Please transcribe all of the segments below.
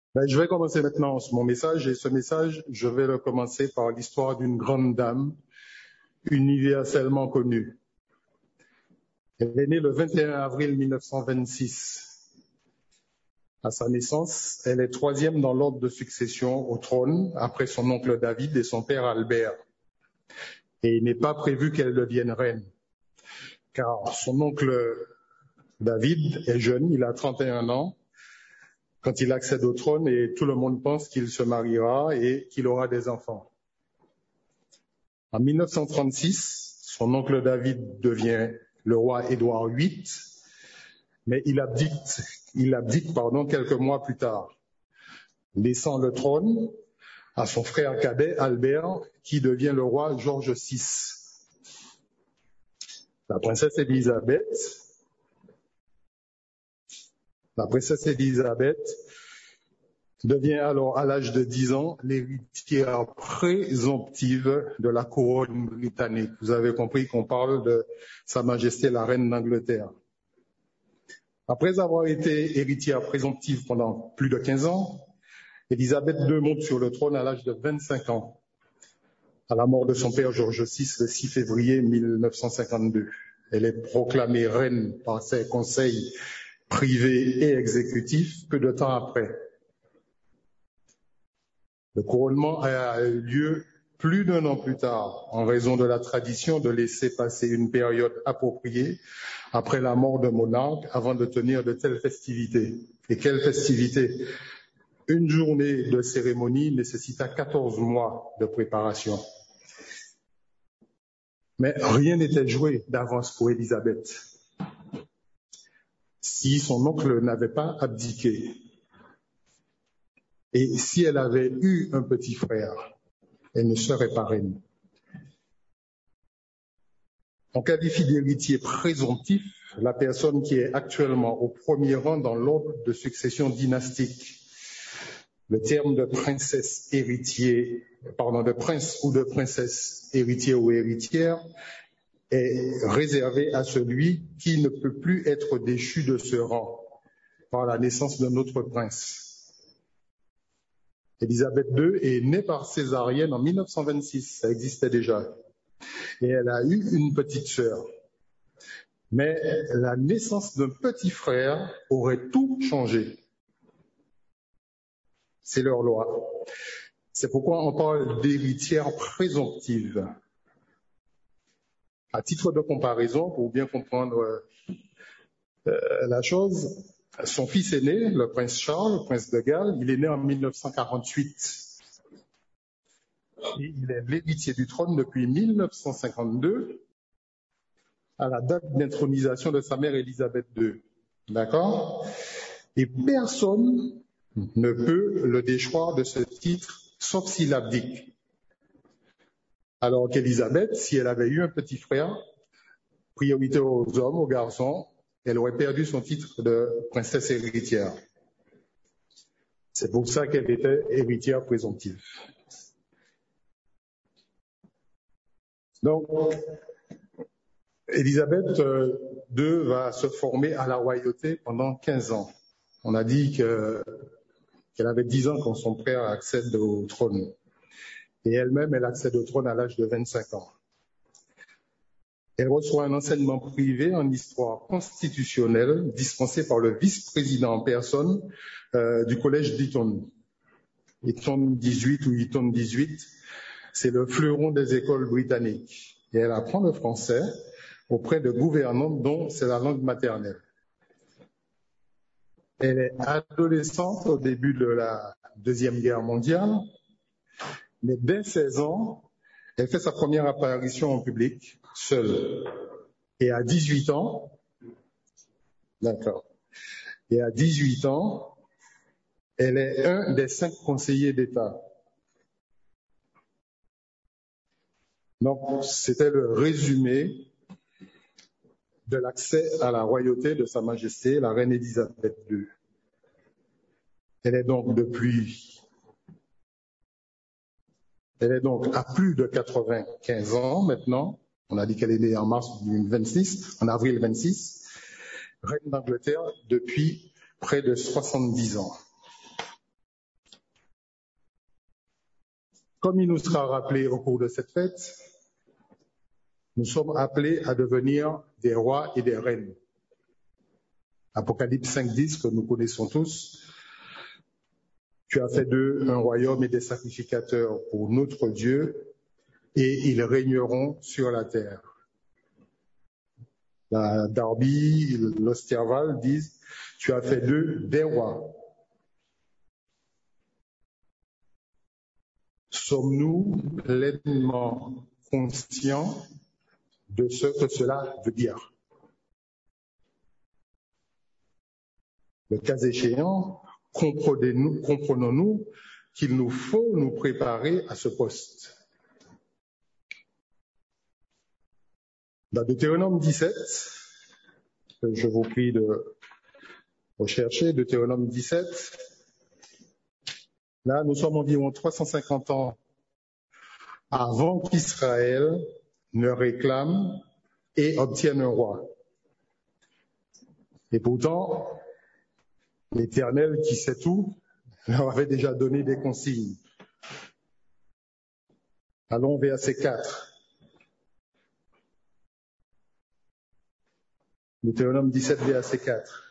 Je vais commencer maintenant mon message, et ce message, je vais le commencer par l'histoire d'une grande dame universellement connue. Elle est née le 21 avril 1926. À sa naissance, elle est troisième dans l'ordre de succession au trône, après son oncle David et son père Albert. Et il n'est pas prévu qu'elle devienne reine, car son oncle David est jeune, il a 31 ans, quand il accède au trône, et tout le monde pense qu'il se mariera et qu'il aura des enfants. En 1936, son oncle David devient le roi Édouard VIII, mais il abdique quelques mois plus tard, laissant le trône à son frère cadet Albert, qui devient le roi George VI. La princesse Élisabeth devient alors, à l'âge de 10 ans, l'héritière présomptive de la couronne britannique. Vous avez compris qu'on parle de Sa Majesté la Reine d'Angleterre. Après avoir été héritière présomptive pendant plus de 15 ans, Élisabeth II monte sur le trône à l'âge de 25 ans, à la mort de son père George VI le 6 février 1952. Elle est proclamée reine par ses conseils privés et exécutifs peu de temps après. Le couronnement a eu lieu plus d'1 an plus tard, en raison de la tradition de laisser passer une période appropriée après la mort d'un monarque avant de tenir de telles festivités. Et quelles festivités? Une journée de cérémonie nécessita 14 mois de préparation. Mais rien n'était joué d'avance pour Élisabeth. Si son oncle n'avait pas abdiqué, et si elle avait eu un petit frère, elle ne serait pas reine. On qualifie d'héritier présomptif la personne qui est actuellement au premier rang dans l'ordre de succession dynastique. Le terme de prince ou de princesse héritier ou héritière est réservé à celui qui ne peut plus être déchu de ce rang par la naissance d'un autre prince. Élisabeth II est née par césarienne en 1926, ça existait déjà. Et elle a eu une petite sœur. Mais la naissance d'un petit frère aurait tout changé. C'est leur loi. C'est pourquoi on parle d'héritière présomptive. À titre de comparaison, pour bien comprendre la chose, son fils aîné, le prince Charles, le prince de Galles, il est né en 1948. Et il est l'héritier du trône depuis 1952, à la date d'intronisation de sa mère Élisabeth II. D'accord? Et personne ne peut le déchoir de ce titre, sauf s'il abdique. Alors qu'Élisabeth, si elle avait eu un petit frère, priorité aux hommes, aux garçons, elle aurait perdu son titre de princesse héritière. C'est pour ça qu'elle était héritière présomptive. Donc, Élisabeth II va se former à la royauté pendant 15 ans. On a dit qu'elle avait 10 ans quand son père accède au trône. Et elle-même, elle accède au trône à l'âge de 25 ans. Elle reçoit un enseignement privé en histoire constitutionnelle dispensé par le vice-président en personne du collège d'Eton. Eton 18 ou Eton 18, c'est le fleuron des écoles britanniques. Et elle apprend le français auprès de gouvernants dont c'est la langue maternelle. Elle est adolescente au début de la Deuxième Guerre mondiale, mais dès 16 ans, elle fait sa première apparition en public, seule. Et à 18 ans, elle est un des 5 conseillers d'État. Donc, c'était le résumé de l'accès à la royauté de Sa Majesté, la reine Élisabeth II. Elle est donc à plus de 95 ans maintenant. On a dit qu'elle est née en avril 26, reine d'Angleterre depuis près de 70 ans. Comme il nous sera rappelé au cours de cette fête, nous sommes appelés à devenir des rois et des reines. Apocalypse 5.10, que nous connaissons tous. Tu as fait d'eux un royaume et des sacrificateurs pour notre Dieu, et ils régneront sur la terre. La Darby, l'Osterval disent, tu as fait d'eux des rois. Sommes-nous pleinement conscients de ce que cela veut dire? Le cas échéant, comprenons-nous qu'il nous faut nous préparer à ce poste. Dans Deutéronome 17, je vous prie de rechercher Deutéronome 17, là nous sommes environ 350 ans avant qu'Israël ne réclame et obtienne un roi. Et pourtant, l'Éternel qui sait tout leur avait déjà donné des consignes. Allons verset 4. Deutéronome 17, verset 4.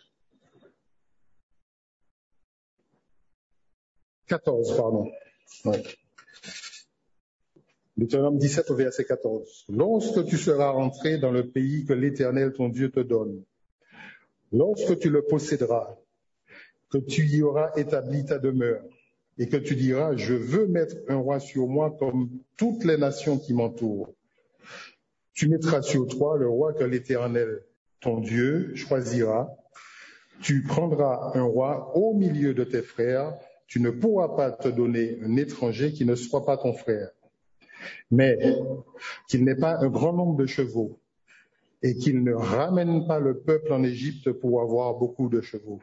14, pardon. Ouais. Deutéronome 17 au verset 14. Lorsque tu seras rentré dans le pays que l'Éternel ton Dieu te donne, lorsque tu le posséderas, que tu y auras établi ta demeure, et que tu diras, je veux mettre un roi sur moi comme toutes les nations qui m'entourent. Tu mettras sur toi le roi que l'Éternel ton Dieu choisira. Tu prendras un roi au milieu de tes frères. Tu ne pourras pas te donner un étranger qui ne soit pas ton frère, mais qu'il n'ait pas un grand nombre de chevaux et qu'il ne ramène pas le peuple en Égypte pour avoir beaucoup de chevaux.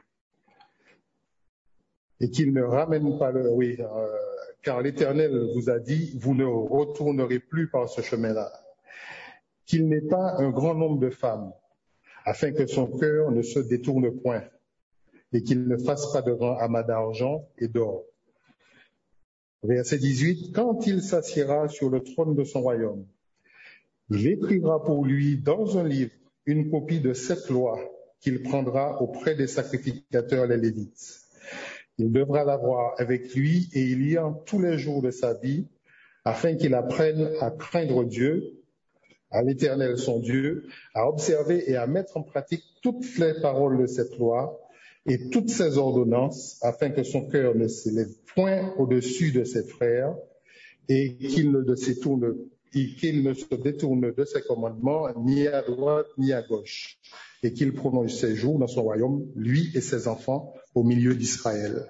Et qu'il ne ramène pas car l'Éternel vous a dit, vous ne retournerez plus par ce chemin-là. Qu'il n'ait pas un grand nombre de femmes, afin que son cœur ne se détourne point, et qu'il ne fasse pas de grand amas d'argent et d'or. Verset 18, quand il s'assiera sur le trône de son royaume, il écrira pour lui dans un livre une copie de cette loi qu'il prendra auprès des sacrificateurs les Lévites. Il devra l'avoir avec lui et il y a tous les jours de sa vie, afin qu'il apprenne à craindre Dieu, à l'Éternel son Dieu, à observer et à mettre en pratique toutes les paroles de cette loi et toutes ses ordonnances, afin que son cœur ne s'élève point au-dessus de ses frères et qu'il ne se détourne de ses commandements ni à droite ni à gauche, et qu'il prolonge ses jours dans son royaume, lui et ses enfants, au milieu d'Israël.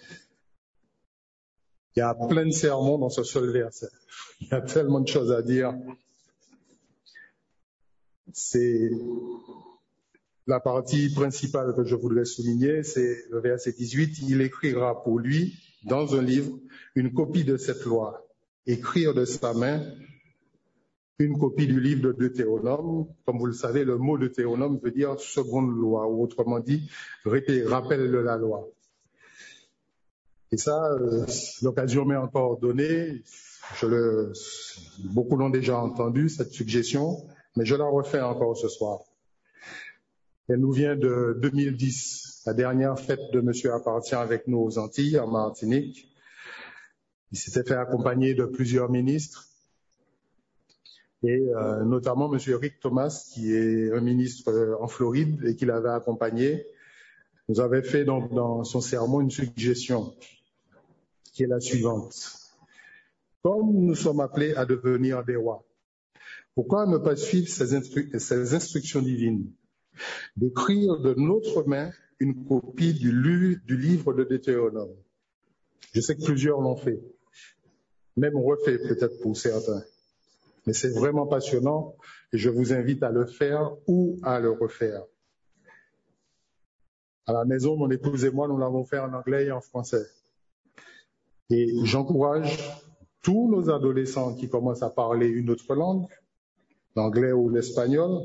Il y a plein de sermons dans ce seul verset. Il y a tellement de choses à dire. C'est la partie principale que je voudrais souligner, c'est le verset 18. Il écrira pour lui, dans un livre, une copie de cette loi. Écrire de sa main une copie du livre de Deutéronome. Comme vous le savez, le mot Deutéronome veut dire seconde loi, ou autrement dit, rappel de la loi. Et ça, l'occasion m'est encore donnée. Beaucoup l'ont déjà entendu, cette suggestion, mais je la refais encore ce soir. Elle nous vient de 2010. La dernière fête de Monsieur appartient avec nous aux Antilles, en Martinique. Il s'était fait accompagner de plusieurs ministres, et notamment Monsieur Rick Thomas, qui est un ministre en Floride et qui l'avait accompagné, nous avait fait donc dans son sermon une suggestion qui est la suivante. Comme nous sommes appelés à devenir des rois, pourquoi ne pas suivre ces instructions divines? D'écrire de notre main une copie du livre de Deutéronome. Je sais que plusieurs l'ont fait, même refait peut-être pour certains. Mais c'est vraiment passionnant et je vous invite à le faire ou à le refaire. À la maison, mon épouse et moi, nous l'avons fait en anglais et en français. Et j'encourage tous nos adolescents qui commencent à parler une autre langue, l'anglais ou l'espagnol,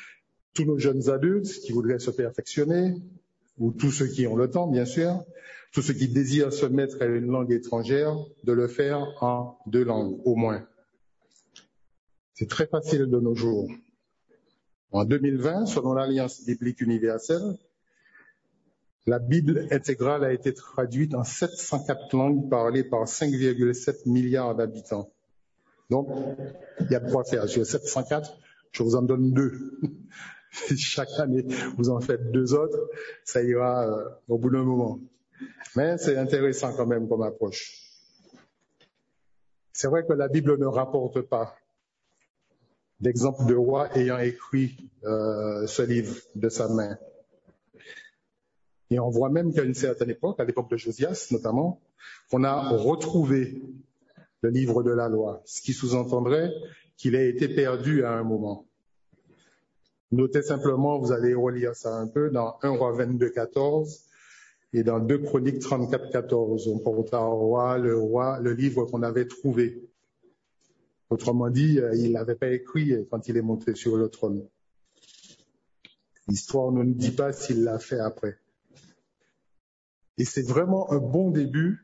tous nos jeunes adultes qui voudraient se perfectionner, ou tous ceux qui ont le temps, bien sûr, Tout ce qui désire se mettre à une langue étrangère, de le faire en 2 langues, au moins. C'est très facile de nos jours. En 2020, selon l'Alliance biblique universelle, la Bible intégrale a été traduite en 704 langues parlées par 5,7 milliards d'habitants. Donc, il y a de quoi faire. Sur 704, je vous en donne 2. Chaque année, vous en faites 2 autres, ça ira au bout d'un moment. Mais c'est intéressant quand même comme approche. C'est vrai que la Bible ne rapporte pas d'exemple de roi ayant écrit ce livre de sa main. Et on voit même qu'à une certaine époque, à l'époque de Josias notamment, on a retrouvé le livre de la loi, ce qui sous-entendrait qu'il a été perdu à un moment. Notez simplement, vous allez relire ça un peu, dans 1 Roi 22, 14 et dans 2 Chroniques 34, 14. On porta au roi, le livre qu'on avait trouvé. Autrement dit, il n'avait pas écrit quand il est monté sur le trône. L'histoire ne nous dit pas s'il l'a fait après. Et c'est vraiment un bon début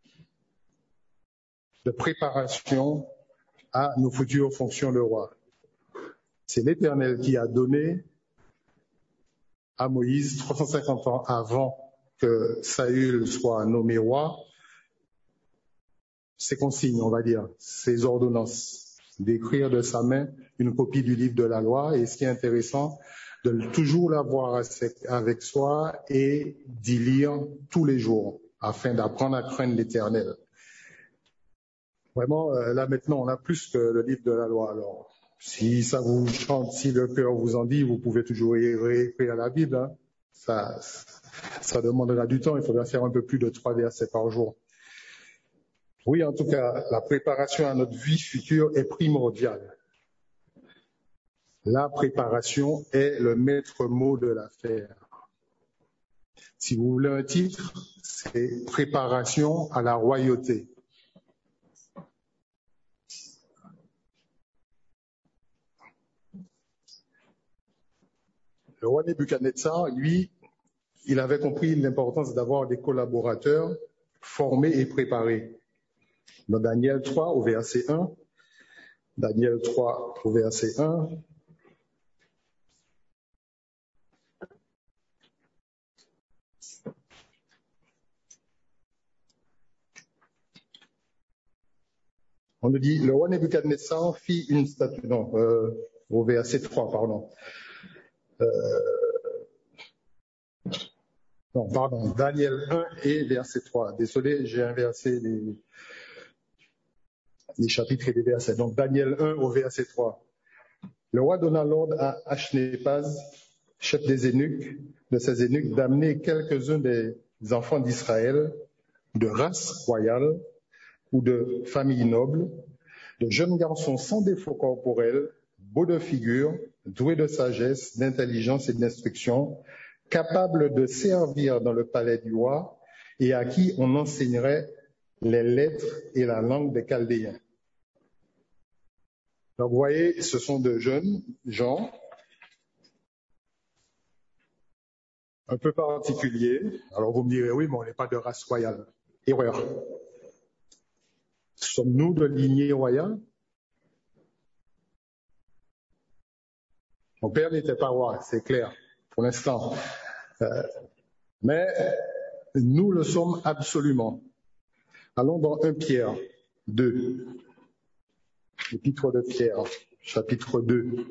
de préparation à nos futures fonctions de roi. C'est l'Éternel qui a donné à Moïse, 350 ans avant que Saül soit nommé roi, ses consignes, on va dire, ses ordonnances, d'écrire de sa main une copie du livre de la loi. Et ce qui est intéressant, de toujours l'avoir avec soi et d'y lire tous les jours, afin d'apprendre à craindre l'Éternel. Vraiment, là maintenant, on a plus que le livre de la loi. Alors, si ça vous chante, si le cœur vous en dit, vous pouvez toujours réécrire la Bible. Hein. Ça demandera du temps, il faudra faire un peu plus de 3 versets par jour. Oui, en tout cas, la préparation à notre vie future est primordiale. La préparation est le maître mot de l'affaire. Si vous voulez un titre, c'est préparation à la royauté. Le roi Nebuchadnezzar, lui, il avait compris l'importance d'avoir des collaborateurs formés et préparés. Dans Daniel 3 au verset 1, Daniel 3 au verset 1, on nous dit, le roi Nebuchadnezzar fit une statue, au verset 3, pardon. Daniel 1 et verset 3. Désolé, j'ai inversé les chapitres et les versets. Donc, Daniel 1 au verset 3. Le roi donna l'ordre à Ashnéphaz, chef des eunuques, de ses eunuques, d'amener quelques-uns des enfants d'Israël, de race royale ou de famille noble, de jeunes garçons sans défaut corporel, beaux de figure, doués de sagesse, d'intelligence et d'instruction, capables de servir dans le palais du roi et à qui on enseignerait les lettres et la langue des Chaldéens. Donc, vous voyez, ce sont de jeunes gens un peu particuliers. Alors, vous me direz, oui, mais on n'est pas de race royale. Erreur. Sommes-nous de lignée royale? Mon père n'était pas roi, c'est clair, pour l'instant. Mais nous le sommes absolument. Allons dans 1 Pierre 2, l'épître de Pierre, chapitre 2.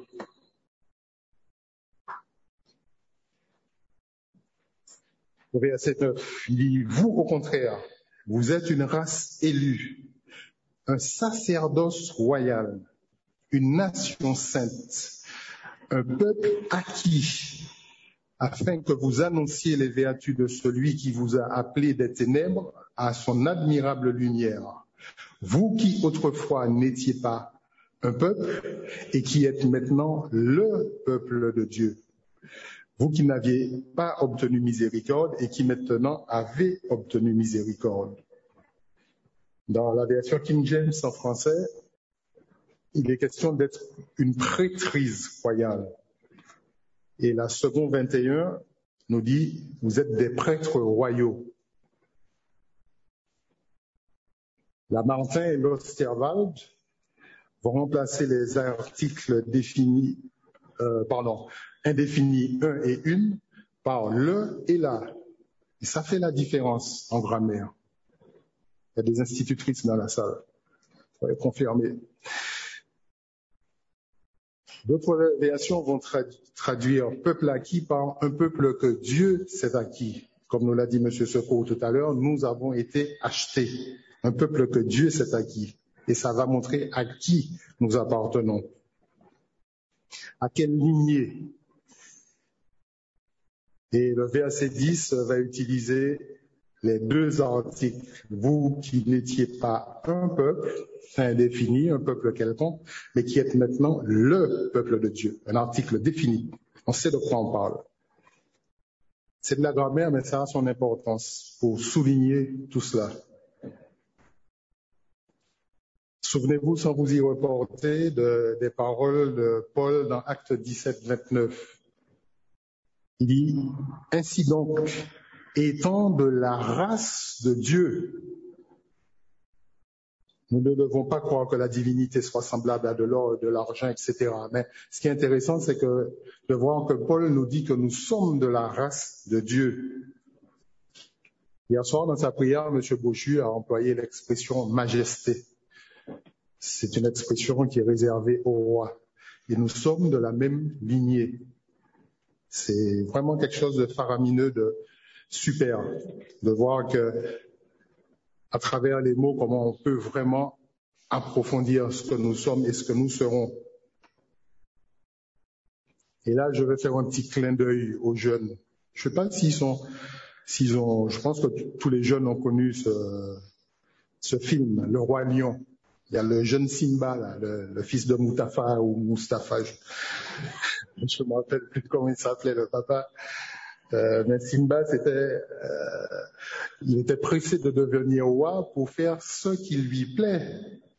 Au verset 9, il dit, vous au contraire, vous êtes une race élue, un sacerdoce royal, une nation sainte, un peuple acquis, afin que vous annonciez les vertus de celui qui vous a appelé des ténèbres à son admirable lumière. Vous qui autrefois n'étiez pas un peuple et qui êtes maintenant le peuple de Dieu. Vous qui n'aviez pas obtenu miséricorde et qui maintenant avez obtenu miséricorde. Dans la version King James en français, il est question d'être une prêtrise royale. Et la seconde 21 nous dit, vous êtes des prêtres royaux. La Martin et l'Osterwald vont remplacer les articles indéfinis un et une par le et la. Et ça fait la différence en grammaire. Il y a des institutrices dans la salle. Vous pouvez confirmer. D'autres versions vont traduire peuple acquis par un peuple que Dieu s'est acquis. Comme nous l'a dit M. Secours tout à l'heure, nous avons été achetés. Un peuple que Dieu s'est acquis. Et ça va montrer à qui nous appartenons. À quelle lignée. Et le verset 10 va utiliser les deux articles. Vous qui n'étiez pas un peuple indéfini, un peuple quelconque, mais qui êtes maintenant le peuple de Dieu. Un article défini. On sait de quoi on parle. C'est de la grammaire, mais ça a son importance pour souligner tout cela. Souvenez-vous, sans vous y reporter, des paroles de Paul dans Actes 17, 29. Il dit, ainsi donc, étant de la race de Dieu, nous ne devons pas croire que la divinité soit semblable à de l'or, de l'argent, etc. Mais ce qui est intéressant, c'est de voir que Paul nous dit que nous sommes de la race de Dieu. Hier soir, dans sa prière, M. Bauchu a employé l'expression majesté. C'est une expression qui est réservée au roi. Et nous sommes de la même lignée. C'est vraiment quelque chose de faramineux, de super, de voir que, à travers les mots, comment on peut vraiment approfondir ce que nous sommes et ce que nous serons. Et là, je vais faire un petit clin d'œil aux jeunes. Je ne sais pas je pense que tous les jeunes ont connu ce film, Le Roi Lion. Il y a le jeune Simba, là, le fils de Mustapha ou Mustapha. Je me rappelle plus comment il s'appelait, le papa. Mais Simba, il était pressé de devenir roi pour faire ce qui lui plaît.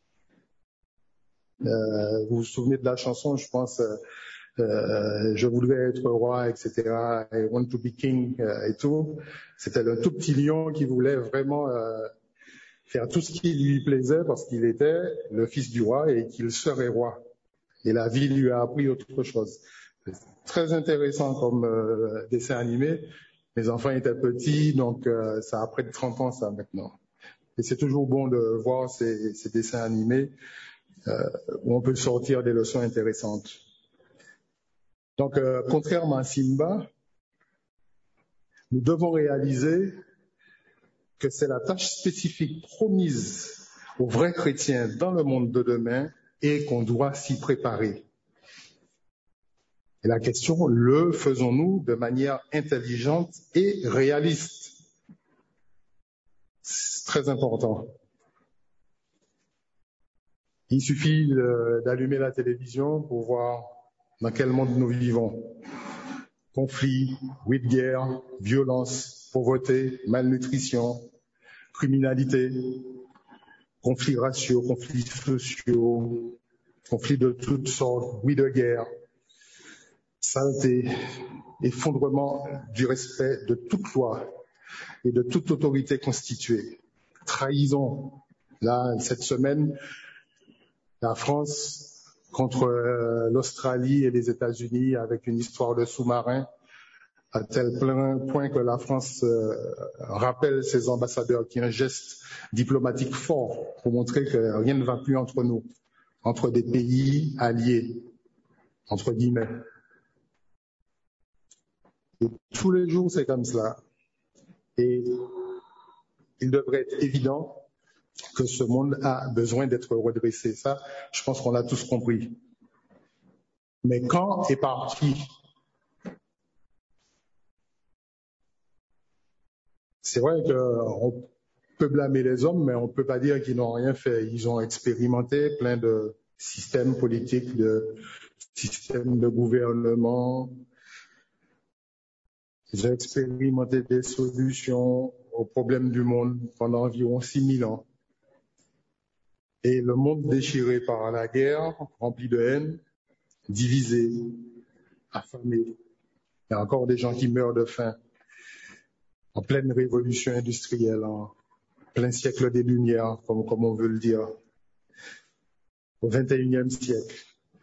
Vous vous souvenez de la chanson, je pense, je voudrais être roi, etc. I want to be king et tout. C'était le tout petit lion qui voulait vraiment faire tout ce qui lui plaisait parce qu'il était le fils du roi et qu'il serait roi. Et la vie lui a appris autre chose. C'est très intéressant comme dessin animé. Mes enfants étaient petits, donc ça a près de 30 ans ça maintenant. Et c'est toujours bon de voir ces dessins animés où on peut sortir des leçons intéressantes. Donc, contrairement à Simba, nous devons réaliser que c'est la tâche spécifique promise aux vrais chrétiens dans le monde de demain et qu'on doit s'y préparer. Et la question, le faisons-nous de manière intelligente et réaliste? C'est très important. Il suffit d'allumer la télévision pour voir dans quel monde nous vivons. Conflits, oui de guerre, violence, pauvreté, malnutrition, criminalité, conflits raciaux, conflits sociaux, conflits de toutes sortes, oui de guerre, saleté, effondrement du respect de toute loi et de toute autorité constituée, trahison. Là, cette semaine, la France contre l'Australie et les États-Unis avec une histoire de sous-marin, à tel point que la France rappelle ses ambassadeurs qui ont un geste diplomatique fort pour montrer que rien ne va plus entre nous, entre des pays alliés, entre guillemets. Et tous les jours, c'est comme cela. Et il devrait être évident que ce monde a besoin d'être redressé. Ça, je pense qu'on l'a tous compris. Mais quand et par qui? C'est vrai qu'on peut blâmer les hommes, mais on ne peut pas dire qu'ils n'ont rien fait. Ils ont expérimenté plein de systèmes politiques, de systèmes de gouvernement. Ils ont expérimenté des solutions aux problèmes du monde pendant environ 6000 ans. Et le monde déchiré par la guerre, rempli de haine, divisé, affamé. Il y a encore des gens qui meurent de faim en pleine révolution industrielle, en plein siècle des Lumières, comme on veut le dire, au XXIe siècle.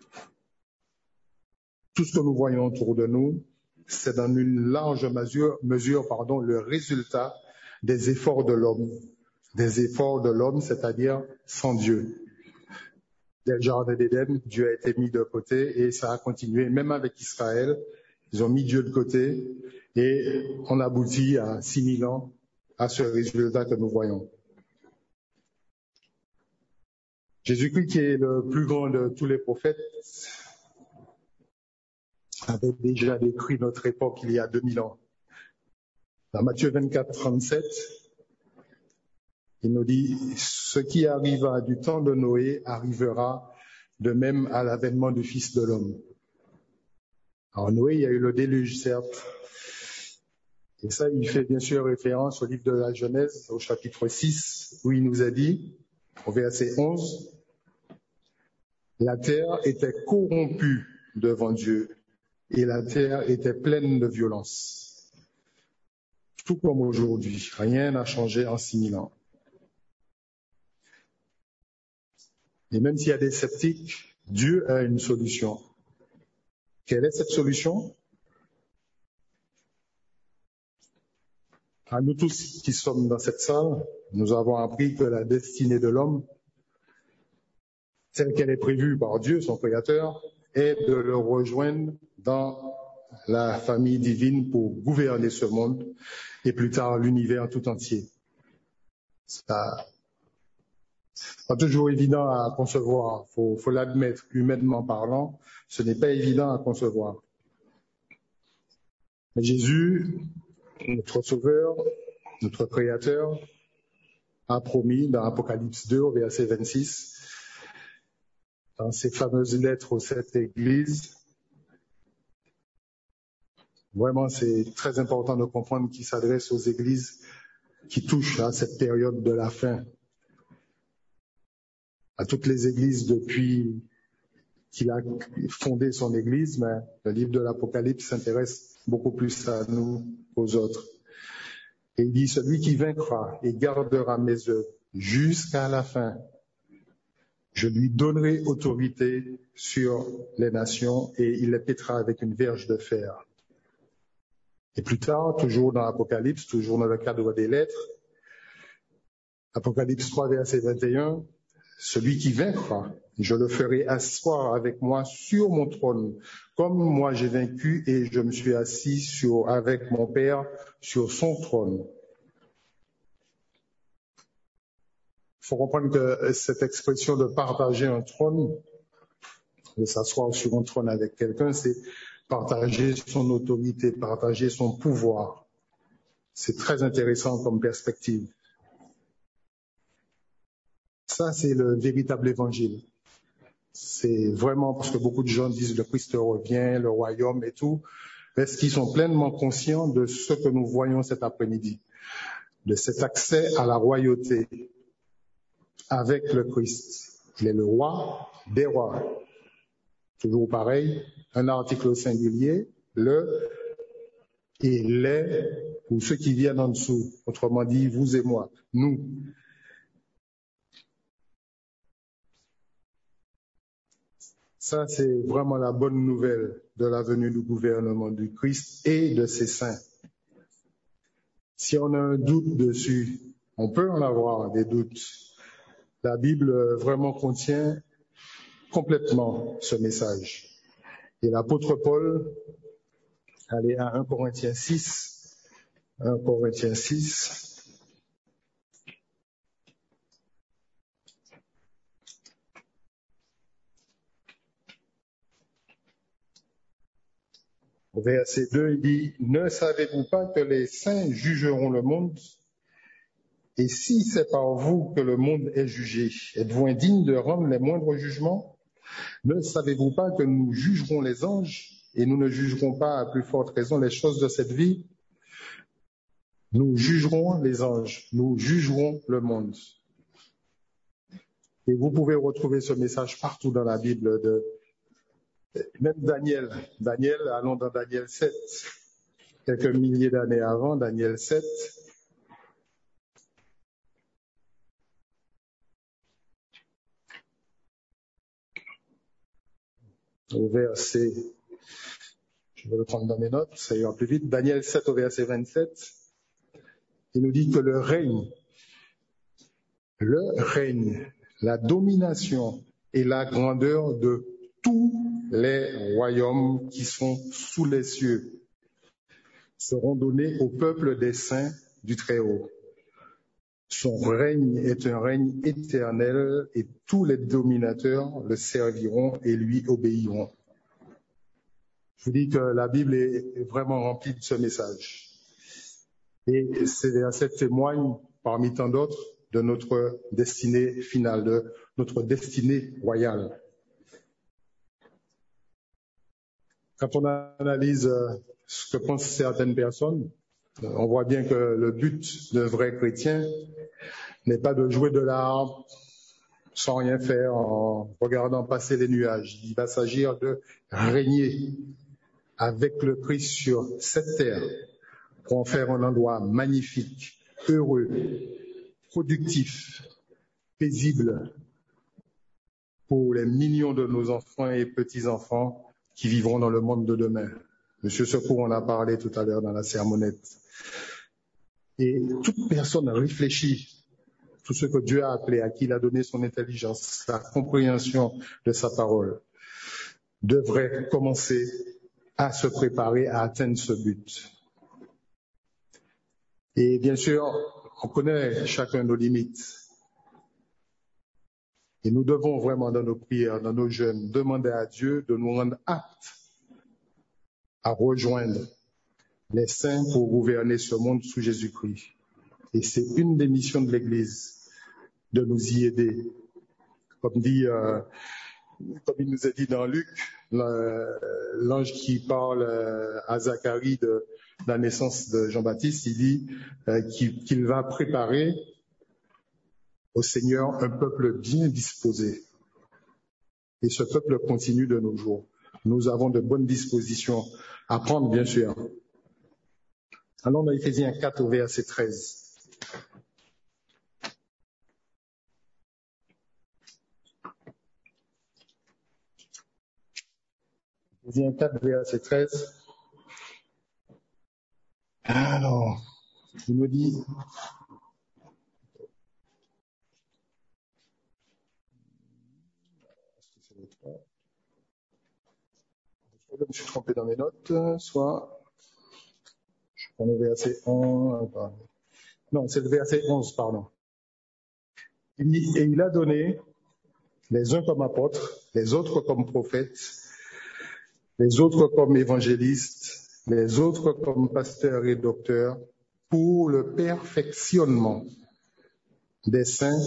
Tout ce que nous voyons autour de nous, c'est dans une large mesure, le résultat des efforts de l'homme. Des efforts de l'homme, c'est-à-dire sans Dieu. Dès le jardin d'Éden, Dieu a été mis de côté et ça a continué, même avec Israël. Ils ont mis Dieu de côté et on aboutit à 6000 ans à ce résultat que nous voyons. Jésus-Christ, qui est le plus grand de tous les prophètes, avait déjà décrit notre époque il y a 2000 ans. Dans Matthieu 24, 37, il nous dit « Ce qui arriva du temps de Noé arrivera de même à l'avènement du Fils de l'homme. » Alors Noé, il y a eu le déluge, certes. Et ça, il fait bien sûr référence au livre de la Genèse, au chapitre 6, où il nous a dit, au verset 11, « La terre était corrompue devant Dieu, et la terre était pleine de violence. » Tout comme aujourd'hui, rien n'a changé en 6000 ans. Et même s'il y a des sceptiques, Dieu a une solution. Quelle est cette solution? À nous tous qui sommes dans cette salle, nous avons appris que la destinée de l'homme, telle qu'elle est prévue par Dieu, son Créateur, est de le rejoindre dans la famille divine pour gouverner ce monde et plus tard l'univers tout entier. Ça, pas toujours évident à concevoir, faut l'admettre, humainement parlant, ce n'est pas évident à concevoir. Mais Jésus, notre Sauveur, notre Créateur, a promis dans Apocalypse 2, au verset 26, dans ces fameuses lettres aux 7 églises, vraiment c'est très important de comprendre qu'il s'adresse aux églises qui touchent à cette période de la fin. À toutes les églises depuis qu'il a fondé son église, mais le livre de l'Apocalypse s'intéresse beaucoup plus à nous qu'aux autres. Et il dit, celui qui vaincra et gardera mes œuvres jusqu'à la fin, je lui donnerai autorité sur les nations et il les pètera avec une verge de fer. Et plus tard, toujours dans l'Apocalypse, toujours dans le cadre des lettres, Apocalypse 3, verset 21, celui qui vaincra, je le ferai asseoir avec moi sur mon trône, comme moi j'ai vaincu et je me suis assis avec mon Père sur son trône. Il faut comprendre que cette expression de partager un trône, de s'asseoir sur un trône avec quelqu'un, c'est partager son autorité, partager son pouvoir. C'est très intéressant comme perspective. Ça, c'est le véritable évangile. C'est vraiment parce que beaucoup de gens disent le Christ revient, le royaume et tout. Est-ce qu'ils sont pleinement conscients de ce que nous voyons cet après-midi, de cet accès à la royauté avec le Christ? Il est le roi des rois. Toujours pareil, un article singulier, le et les, ou ceux qui viennent en dessous. Autrement dit, vous et moi, nous. Ça, c'est vraiment la bonne nouvelle de la venue du gouvernement du Christ et de ses saints. Si on a un doute dessus, on peut en avoir des doutes. La Bible vraiment contient complètement ce message. Et l'apôtre Paul, allez à 1 Corinthiens 6, 1 Corinthiens 6, au verset 2, il dit « Ne savez-vous pas que les saints jugeront le monde ? Et si c'est par vous que le monde est jugé, êtes-vous indigne de rendre les moindres jugements ? Ne savez-vous pas que nous jugerons les anges et nous ne jugerons pas à plus forte raison les choses de cette vie ? Nous jugerons les anges, nous jugerons le monde. » Et vous pouvez retrouver ce message partout dans la Bible, même Daniel. Allons dans Daniel 7, quelques milliers d'années avant, Daniel 7. au verset, je vais le prendre dans mes notes, ça ira plus vite, Daniel 7 au verset 27, il nous dit que le règne, la domination et la grandeur de tous les royaumes qui sont sous les cieux seront donnés au peuple des saints du Très-Haut. Son règne est un règne éternel et tous les dominateurs le serviront et lui obéiront. Je vous dis que la Bible est vraiment remplie de ce message. Et ces versets témoignent, parmi tant d'autres, de notre destinée finale, de notre destinée royale. Quand on analyse ce que pensent certaines personnes, on voit bien que le but d'un vrai chrétien n'est pas de jouer de l'harpe sans rien faire en regardant passer les nuages. Il va s'agir de régner avec le Christ sur cette terre pour en faire un endroit magnifique, heureux, productif, paisible pour les millions de nos enfants et petits-enfants qui vivront dans le monde de demain. Monsieur Secours en a parlé tout à l'heure dans la sermonnette. Et toute personne réfléchit, tout ce que Dieu a appelé, à qui il a donné son intelligence, sa compréhension de sa parole, devrait commencer à se préparer à atteindre ce but. Et bien sûr, on connaît chacun nos limites. Et nous devons vraiment, dans nos prières, dans nos jeûnes, demander à Dieu de nous rendre aptes à rejoindre les saints pour gouverner ce monde sous Jésus-Christ. Et c'est une des missions de l'Église, de nous y aider. Comme il nous est dit dans Luc, l'ange qui parle à Zacharie de la naissance de Jean-Baptiste, il dit qu'il va préparer au Seigneur un peuple bien disposé. Et ce peuple continue de nos jours. Nous avons de bonnes dispositions à prendre, bien sûr. Allons dans Éphésiens 4 au verset 13. Éphésiens 4, verset 13. Alors, il nous dit... Je me suis trompé dans mes notes, soit... Je prends le verset 11... Non, c'est le verset 11, pardon. Il dit, et il a donné les uns comme apôtres, les autres comme prophètes, les autres comme évangélistes, les autres comme pasteurs et docteurs, pour le perfectionnement des saints,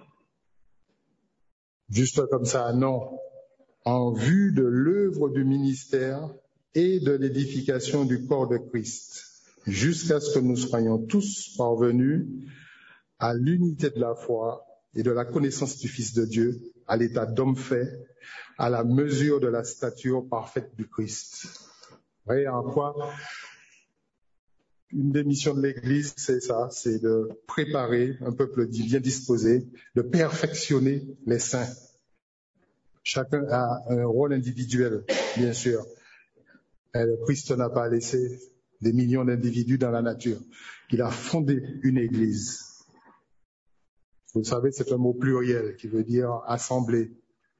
juste comme ça, non, en vue de l'œuvre du ministère et de l'édification du corps de Christ, jusqu'à ce que nous soyons tous parvenus à l'unité de la foi et de la connaissance du Fils de Dieu, à l'état d'homme fait, à la mesure de la stature parfaite du Christ. Vous voyez en quoi une des missions de l'Église, c'est ça, c'est de préparer un peuple bien disposé, de perfectionner les saints. Chacun a un rôle individuel, bien sûr. Et le Christ n'a pas laissé des millions d'individus dans la nature. Il a fondé une Église. Vous savez, c'est un mot pluriel qui veut dire assemblée.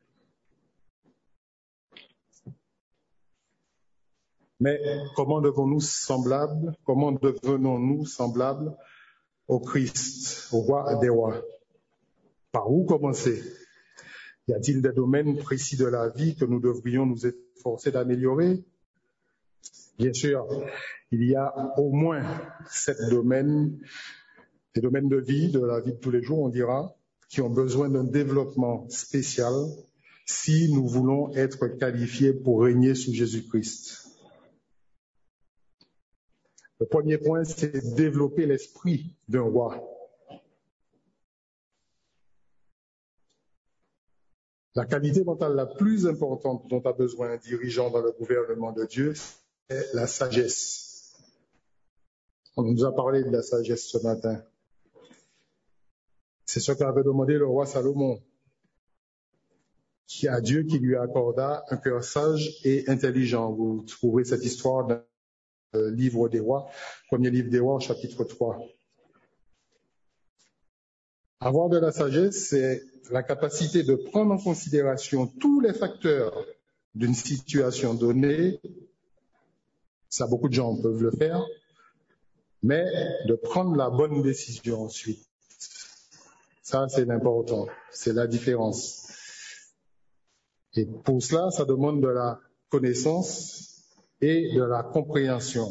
Mais comment devenons-nous semblables au Christ, au roi des rois? Par où commencer? Y a-t-il des domaines précis de la vie que nous devrions nous efforcer d'améliorer? Bien sûr, il y a au moins 7 domaines, des domaines de vie, de la vie de tous les jours, on dira, qui ont besoin d'un développement spécial si nous voulons être qualifiés pour régner sous Jésus-Christ. Le premier point, c'est développer l'esprit d'un roi. La qualité mentale la plus importante dont a besoin un dirigeant dans le gouvernement de Dieu, c'est la sagesse. On nous a parlé de la sagesse ce matin. C'est ce qu'avait demandé le roi Salomon, à Dieu qui lui accorda un cœur sage et intelligent. Vous trouverez cette histoire dans le livre des rois, premier livre des rois, chapitre 3. Avoir de la sagesse, c'est la capacité de prendre en considération tous les facteurs d'une situation donnée. Ça, beaucoup de gens peuvent le faire, mais de prendre la bonne décision ensuite. Ça, c'est l'important, c'est la différence. Et pour cela, ça demande de la connaissance et de la compréhension.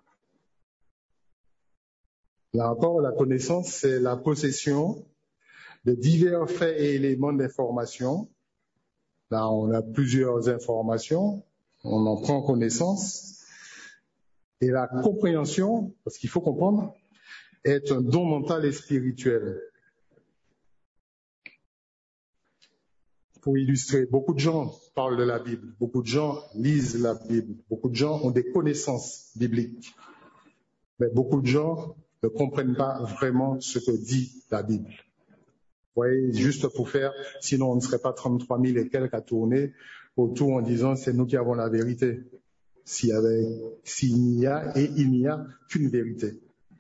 Là encore, la connaissance, c'est la possession de divers faits et éléments d'information. Là, on a plusieurs informations, on en prend connaissance. Et la compréhension, parce qu'il faut comprendre, est un don mental et spirituel. Pour illustrer, beaucoup de gens parlent de la Bible, beaucoup de gens lisent la Bible, beaucoup de gens ont des connaissances bibliques, mais beaucoup de gens ne comprennent pas vraiment ce que dit la Bible. Vous voyez, juste pour faire, sinon on ne serait pas 33 000 et quelques à tourner autour en disant c'est nous qui avons la vérité. S'il n'y a et il n'y a qu'une vérité.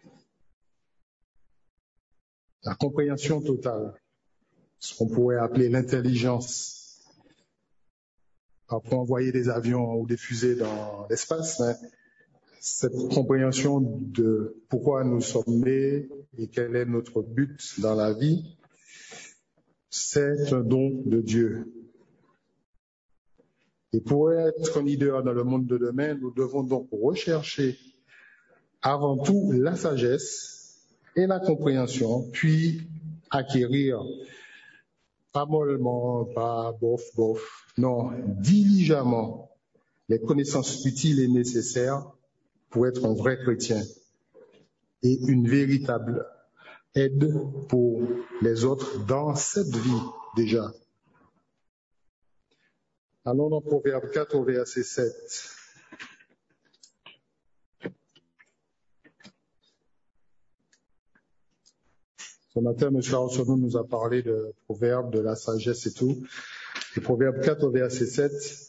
La compréhension totale, ce qu'on pourrait appeler l'intelligence. Après envoyer des avions ou des fusées dans l'espace, mais cette compréhension de pourquoi nous sommes nés et quel est notre but dans la vie, c'est un don de Dieu. Et pour être leader dans le monde de demain, nous devons donc rechercher avant tout la sagesse et la compréhension, puis acquérir, pas mollement, pas bof, non, diligemment, les connaissances utiles et nécessaires pour être un vrai chrétien et une véritable aide pour les autres dans cette vie déjà. Allons dans Proverbe 4 au verset 7. Ce matin, M. Arsenault nous a parlé de Proverbe, de la sagesse et tout. Et Proverbe 4 au verset 7,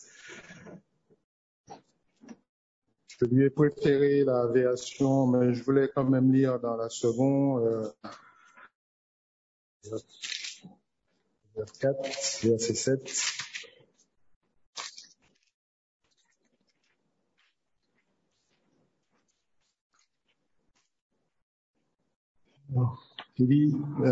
je lui ai préféré la version, mais je voulais quand même lire dans la seconde. Proverbe 4, verset 7. Il dit,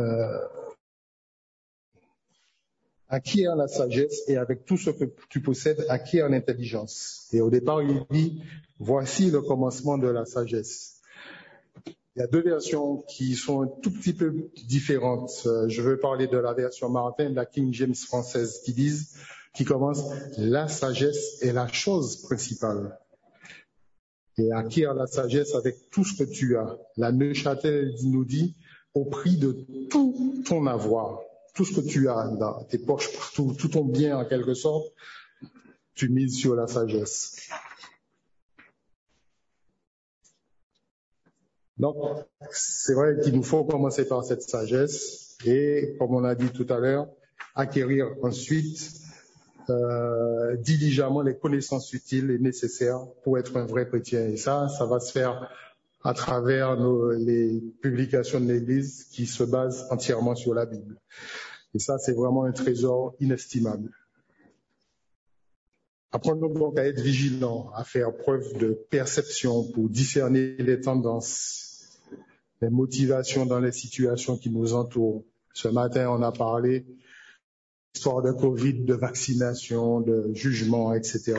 acquiert la sagesse et avec tout ce que tu possèdes, acquiert l'intelligence. Et au départ, il dit, voici le commencement de la sagesse. Il y a deux versions qui sont un tout petit peu différentes. Je veux parler de la version Martin, de la King James française, qui commence, la sagesse est la chose principale. Et acquiert la sagesse avec tout ce que tu as. La Neuchâtel nous dit, au prix de tout ton avoir, tout ce que tu as dans tes poches partout, tout ton bien en quelque sorte, tu mises sur la sagesse. Donc, c'est vrai qu'il nous faut commencer par cette sagesse et, comme on l'a dit tout à l'heure, acquérir ensuite diligemment les connaissances utiles et nécessaires pour être un vrai chrétien. Et ça va se faire à travers les publications de l'Église qui se basent entièrement sur la Bible. Et ça, c'est vraiment un trésor inestimable. Apprenons donc à être vigilants, à faire preuve de perception pour discerner les tendances, les motivations dans les situations qui nous entourent. Ce matin, on a parlé d'histoire de Covid, de vaccination, de jugement, etc.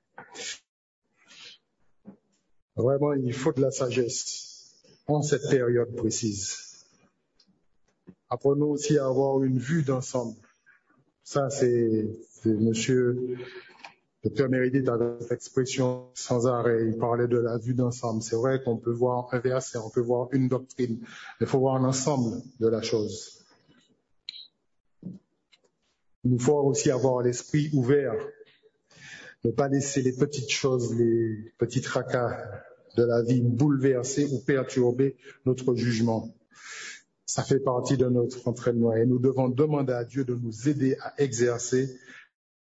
Vraiment, il faut de la sagesse en cette période précise. Apprenons aussi à avoir une vue d'ensemble. Ça, c'est monsieur Dr Meredith avait cette expression sans arrêt. Il parlait de la vue d'ensemble. C'est vrai qu'on peut voir un verset, on peut voir une doctrine, mais il faut voir l'ensemble de la chose. Il nous faut aussi avoir l'esprit ouvert, ne pas laisser les petites choses, les petits tracas de la vie bouleverser ou perturber notre jugement. Ça fait partie de notre entraînement et nous devons demander à Dieu de nous aider à exercer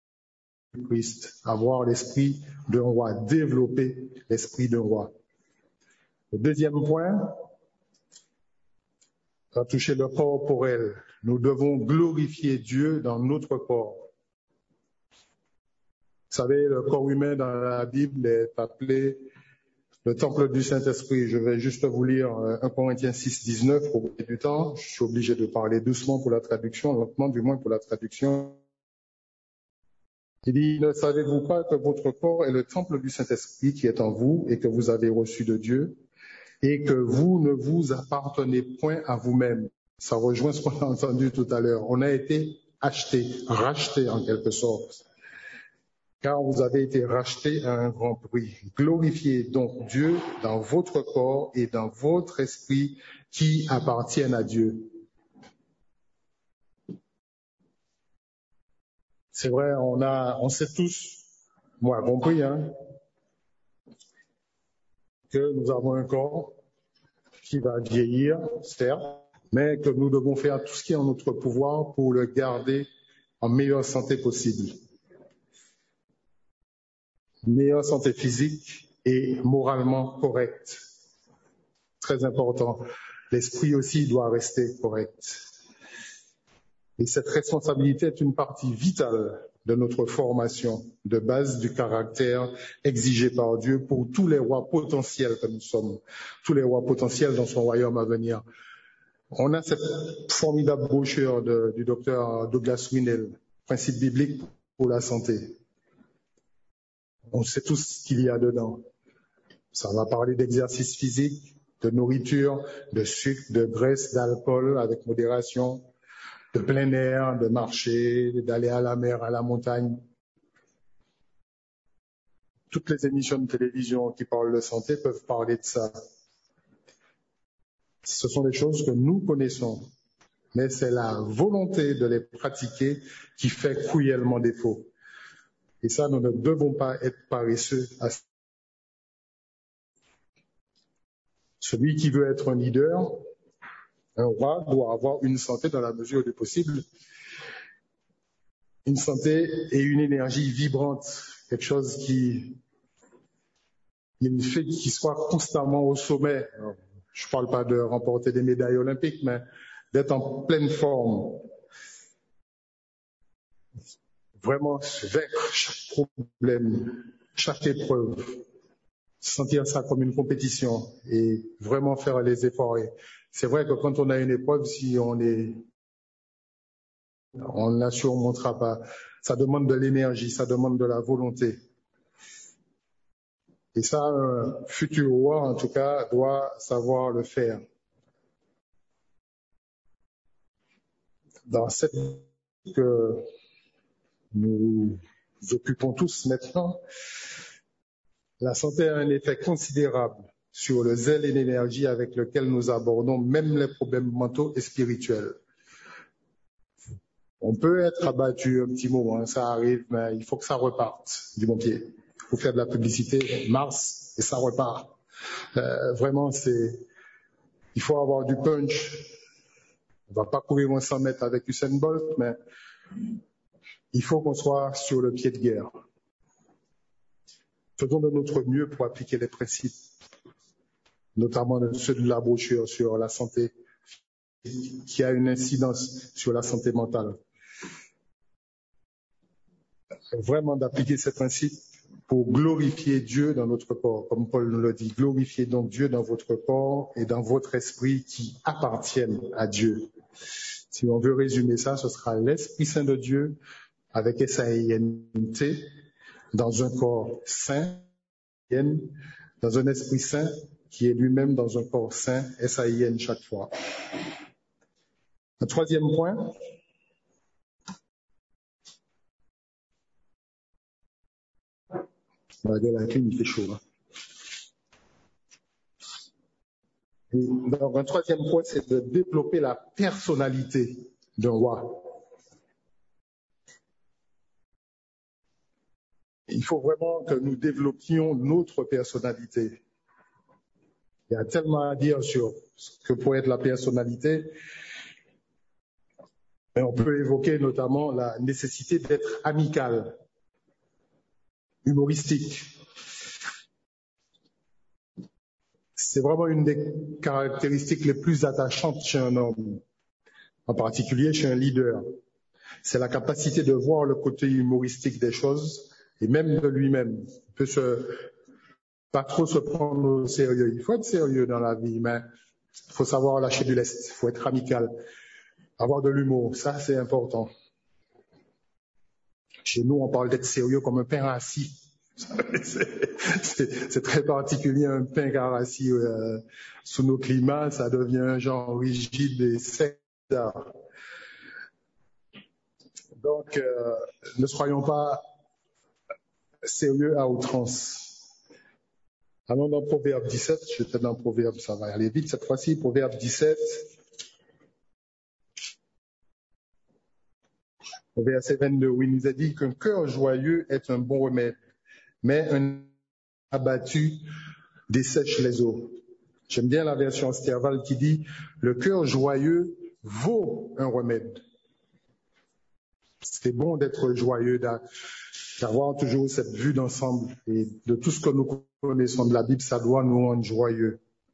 Christ, avoir l'esprit d'un roi, développer l'esprit d'un roi. Le deuxième point, à toucher le corporel. Nous devons glorifier Dieu dans notre corps. Vous savez, le corps humain dans la Bible est appelé le temple du Saint-Esprit. Je vais juste vous lire 1 Corinthiens 6, 19 pour gagner du temps. Je suis obligé de parler doucement pour la traduction, lentement du moins pour la traduction. Il dit, ne savez-vous pas que votre corps est le temple du Saint-Esprit qui est en vous et que vous avez reçu de Dieu et que vous ne vous appartenez point à vous-même. Ça rejoint ce qu'on a entendu tout à l'heure. On a été acheté, racheté en quelque sorte. Car vous avez été racheté à un grand prix. Glorifiez donc Dieu dans votre corps et dans votre esprit qui appartiennent à Dieu. C'est vrai, on sait tous, moi compris, que nous avons un corps qui va vieillir, certes, mais que nous devons faire tout ce qui est en notre pouvoir pour le garder en meilleure santé possible. Meilleure santé physique et moralement correcte. Très important. L'esprit aussi doit rester correct. Et cette responsabilité est une partie vitale de notre formation, de base du caractère exigé par Dieu pour tous les rois potentiels que nous sommes, tous les rois potentiels dans son royaume à venir. On a cette formidable brochure du docteur Douglas Winell, Principes bibliques pour la santé. On sait tous ce qu'il y a dedans. Ça va parler d'exercice physique, de nourriture, de sucre, de graisse, d'alcool avec modération, de plein air, de marcher, d'aller à la mer, à la montagne. Toutes les émissions de télévision qui parlent de santé peuvent parler de ça. Ce sont des choses que nous connaissons, mais c'est la volonté de les pratiquer qui fait cruellement défaut. Et ça, nous ne devons pas être paresseux. Celui qui veut être un leader, un roi, doit avoir une santé dans la mesure du possible, une santé et une énergie vibrante, quelque chose qui fait qu'il soit constamment au sommet. Je ne parle pas de remporter des médailles olympiques, mais d'être en pleine forme. Vraiment vaincre chaque problème, chaque épreuve, sentir ça comme une compétition et vraiment faire les efforts. Et c'est vrai que quand on a une épreuve, si on ne la surmontera pas, ça demande de l'énergie, ça demande de la volonté. Et ça, un futur roi, en tout cas, doit savoir le faire. Dans cette que nous occupons tous maintenant, la santé a un effet considérable sur le zèle et l'énergie avec lequel nous abordons même les problèmes mentaux et spirituels. On peut être abattu un petit moment, ça arrive, mais il faut que ça reparte du bon pied. Il faut faire de la publicité, Mars, et ça repart. Vraiment, il faut avoir du punch. On va pas courir 100 mètres avec Usain Bolt, mais il faut qu'on soit sur le pied de guerre. Faisons de notre mieux pour appliquer les principes, notamment ceux de la brochure sur la santé, qui a une incidence sur la santé mentale. Vraiment d'appliquer ces principes pour glorifier Dieu dans notre corps, comme Paul nous le dit. Glorifiez donc Dieu dans votre corps et dans votre esprit qui appartiennent à Dieu. Si on veut résumer ça, ce sera l'Esprit Saint de Dieu avec S-A-I-N-T dans un corps saint, dans un esprit saint qui est lui-même dans un corps saint, S-A-I-N chaque fois. Un troisième point. La clim, il fait chaud. Et donc, un troisième point, c'est de développer la personnalité d'un roi. Il faut vraiment que nous développions notre personnalité. Il y a tellement à dire sur ce que pourrait être la personnalité, mais on peut évoquer notamment la nécessité d'être amical. humoristique. C'est vraiment une des caractéristiques les plus attachantes chez un homme, en particulier chez un leader. C'est la capacité de voir le côté humoristique des choses et même de lui-même. Il peut pas trop se prendre au sérieux. Il faut être sérieux dans la vie, mais il faut savoir lâcher du lest. Il faut être amical, avoir de l'humour. Ça, c'est important. Chez nous, on parle d'être sérieux comme un pain rassis. C'est très particulier, un pain rassis. Sous nos climats, ça devient un genre rigide et sec. Donc, ne soyons pas sérieux à outrance. Allons dans Proverbe 17, j'étais dans Proverbe, ça va aller vite cette fois-ci, Proverbe 17, au verset 22, où il nous a dit qu'un cœur joyeux est un bon remède, mais un abattu dessèche les eaux. J'aime bien la version Sterval qui dit « Le cœur joyeux vaut un remède ». C'est bon d'être joyeux, d'avoir toujours cette vue d'ensemble. Et de tout ce que nous connaissons de la Bible, ça doit nous rendre joyeux.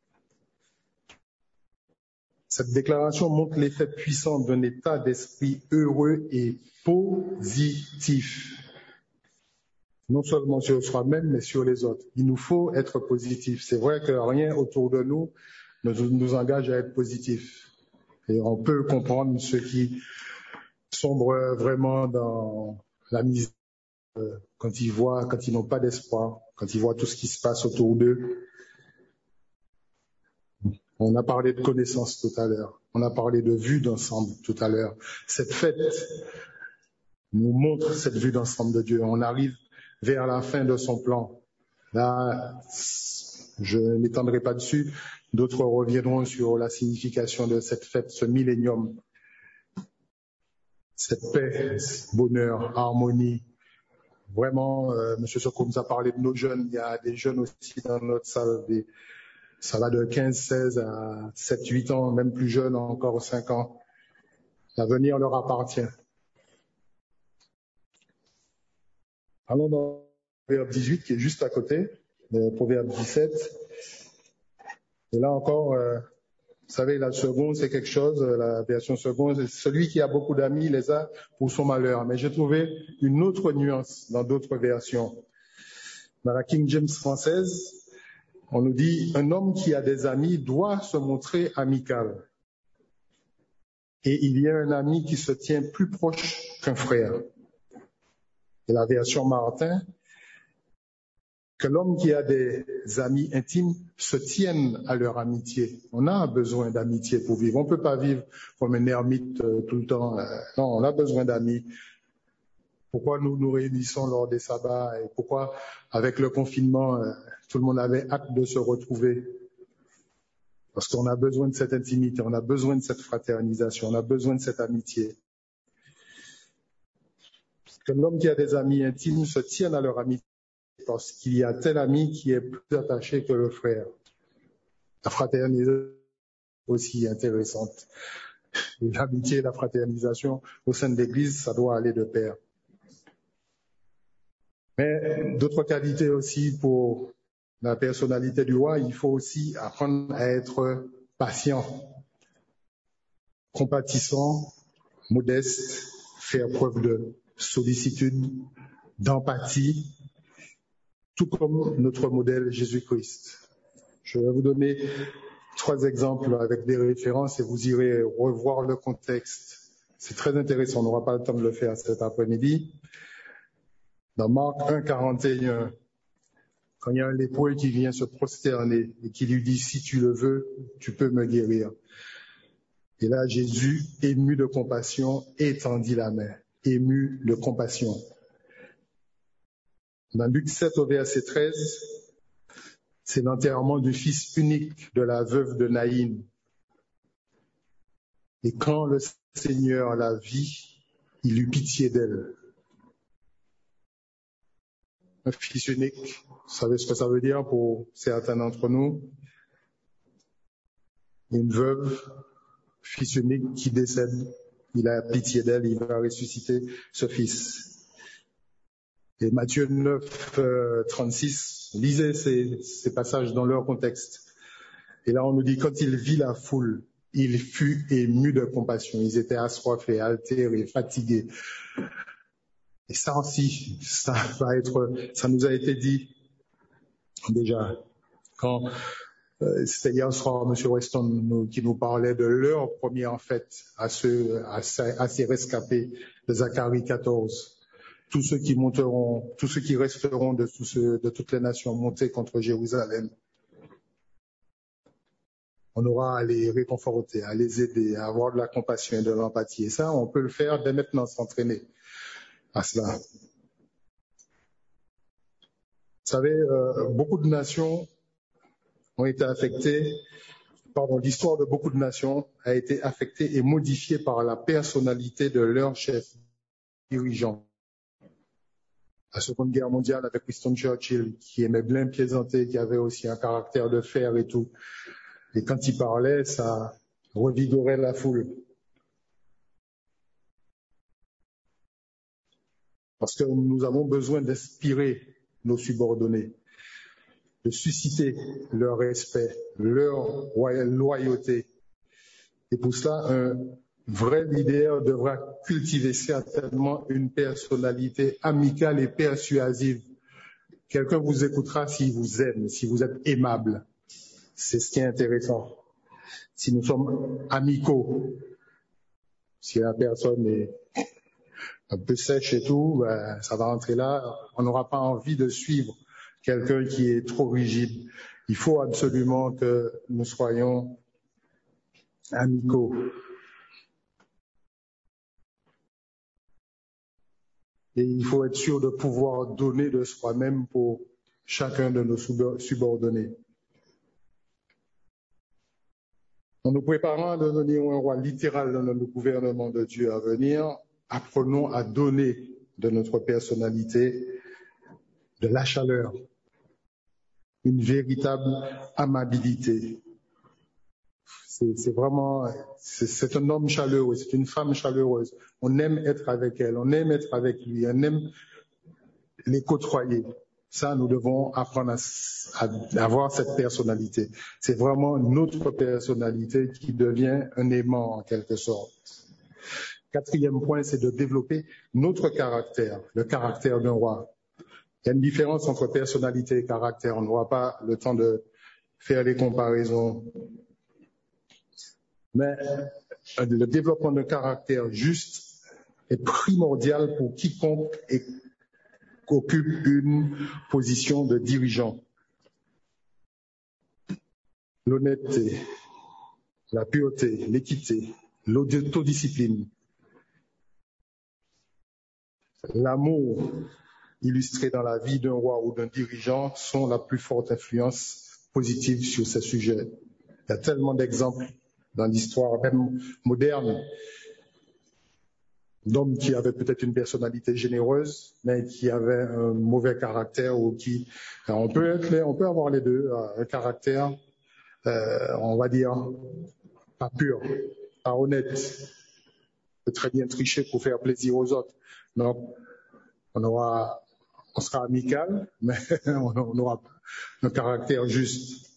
Cette déclaration montre l'effet puissant d'un état d'esprit heureux et positif. Non seulement sur soi-même, mais sur les autres. Il nous faut être positif. C'est vrai que rien autour de nous ne nous engage à être positif. Et on peut comprendre ceux qui sombrent vraiment dans la misère quand ils n'ont pas d'espoir, quand ils voient tout ce qui se passe autour d'eux. On a parlé de connaissance tout à l'heure. On a parlé de vue d'ensemble tout à l'heure. Cette fête nous montre cette vue d'ensemble de Dieu. On arrive vers la fin de son plan. Là, je n'étendrai pas dessus. D'autres reviendront sur la signification de cette fête, ce millénium. Cette paix, bonheur, harmonie. Vraiment, M. Soko nous a parlé de nos jeunes. Il y a des jeunes aussi dans notre salle. Ça va de 15, 16 à 7, 8 ans, même plus jeunes, encore 5 ans. L'avenir leur appartient. Allons dans le Proverbe 18 qui est juste à côté, le Proverbe 17. Et là encore, vous savez, la seconde, c'est quelque chose, la version seconde, c'est celui qui a beaucoup d'amis les a pour son malheur. Mais j'ai trouvé une autre nuance dans d'autres versions. Dans la King James française, on nous dit, un homme qui a des amis doit se montrer amical. Et il y a un ami qui se tient plus proche qu'un frère. Et la version Martin, que l'homme qui a des amis intimes se tienne à leur amitié. On a besoin d'amitié pour vivre. On ne peut pas vivre comme un ermite tout le temps. Non, on a besoin d'amis. Pourquoi nous nous réunissons lors des sabbats et pourquoi, avec le confinement, tout le monde avait hâte de se retrouver? Parce qu'on a besoin de cette intimité, on a besoin de cette fraternisation, on a besoin de cette amitié. Que l'homme qui a des amis intimes se tienne à leur amitié parce qu'il y a tel ami qui est plus attaché que le frère. La fraternisation aussi intéressante. L'amitié et la fraternisation au sein de l'Église, ça doit aller de pair. Mais d'autres qualités aussi pour la personnalité du roi, il faut aussi apprendre à être patient, compatissant, modeste, faire preuve de sollicitude, d'empathie, tout comme notre modèle Jésus-Christ. Je vais vous donner 3 exemples avec des références et vous irez revoir le contexte. C'est très intéressant, on n'aura pas le temps de le faire cet après-midi. Dans Marc 1, 41, quand il y a un lépreux qui vient se prosterner et qui lui dit « Si tu le veux, tu peux me guérir ». Et là, Jésus, ému de compassion, étendit la main, ému de compassion. Dans Luc 7 au verset 13, c'est l'enterrement du fils unique de la veuve de Naïn. Et quand le Seigneur la vit, il eut pitié d'elle. Un fils unique, vous savez ce que ça veut dire pour certains d'entre nous? Une veuve, fils unique qui décède, il a pitié d'elle, il va ressusciter ce fils. Et Matthieu 9, 36, lisez ces passages dans leur contexte. Et là, on nous dit, quand il vit la foule, il fut ému de compassion. Ils étaient assoiffés, altérés, fatigués. Et ça aussi, ça nous a été dit déjà quand c'était hier soir, M. Weston qui nous parlait de leur première fête à ces rescapés de Zacharie 14. Tous ceux qui monteront, tous ceux qui resteront de toutes les nations montés contre Jérusalem. On aura à les réconforter, à les aider, à avoir de la compassion et de l'empathie. Et ça, on peut le faire dès maintenant, s'entraîner à cela. Vous savez, beaucoup de nations ont été affectées, l'histoire de beaucoup de nations a été affectée et modifiée par la personnalité de leur chef dirigeant. La Seconde Guerre mondiale avec Winston Churchill, qui aimait bien plaisanter, qui avait aussi un caractère de fer et tout. Et quand il parlait, ça revigorait la foule. Parce que nous avons besoin d'inspirer nos subordonnés, de susciter leur respect, leur loyauté. Et pour cela, un vrai leader devra cultiver certainement une personnalité amicale et persuasive. Quelqu'un vous écoutera s'il vous aime, si vous êtes aimable. C'est ce qui est intéressant. Si nous sommes amicaux, si la personne est un peu sèche et tout, ben, ça va rentrer là. On n'aura pas envie de suivre quelqu'un qui est trop rigide. Il faut absolument que nous soyons amicaux. Et il faut être sûr de pouvoir donner de soi-même pour chacun de nos subordonnés. En nous préparant à devenir un roi littéral dans le gouvernement de Dieu à venir, apprenons à donner de notre personnalité de la chaleur, une véritable amabilité. C'est un homme chaleureux, c'est une femme chaleureuse. On aime être avec elle, on aime être avec lui, on aime les côtoyer. Ça, nous devons apprendre à avoir cette personnalité. C'est vraiment notre personnalité qui devient un aimant en quelque sorte. Quatrième point, c'est de développer notre caractère, le caractère d'un roi. Il y a une différence entre personnalité et caractère. On n'aura pas le temps de faire les comparaisons. Mais le développement d'un caractère juste est primordial pour quiconque occupe une position de dirigeant. L'honnêteté, la pureté, l'équité, l'autodiscipline, l'amour illustré dans la vie d'un roi ou d'un dirigeant sont la plus forte influence positive sur ces sujets. Il y a tellement d'exemples dans l'histoire même moderne d'hommes qui avaient peut-être une personnalité généreuse, mais qui avaient un mauvais caractère ou qui... on peut avoir les deux, un caractère, on va dire, pas pur, pas honnête. On peut très bien tricher pour faire plaisir aux autres. Donc, on sera amical, mais on aura un caractère juste.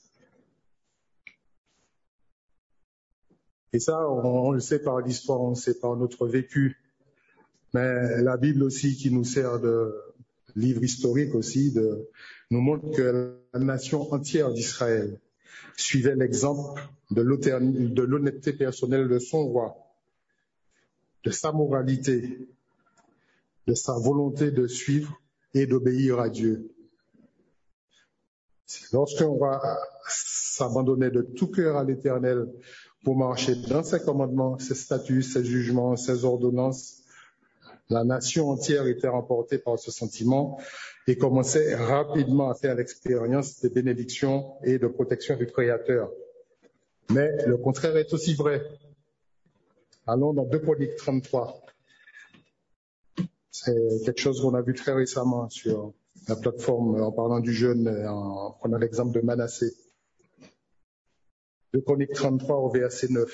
Et ça, on le sait par l'histoire, on le sait par notre vécu. Mais la Bible aussi, qui nous sert de livre historique aussi, nous montre que la nation entière d'Israël suivait l'exemple de l'honnêteté personnelle de son roi, de sa moralité, de sa volonté de suivre et d'obéir à Dieu. Lorsqu'un roi s'abandonnait de tout cœur à l'Éternel pour marcher dans ses commandements, ses statuts, ses jugements, ses ordonnances, la nation entière était emportée par ce sentiment et commençait rapidement à faire l'expérience des bénédictions et de protection du Créateur. Mais le contraire est aussi vrai. Allons dans 2 Chroniques 33. C'est quelque chose qu'on a vu très récemment sur la plateforme en parlant du jeûne, en prenant l'exemple de Manassé. 2 Chroniques 33 au verset 9.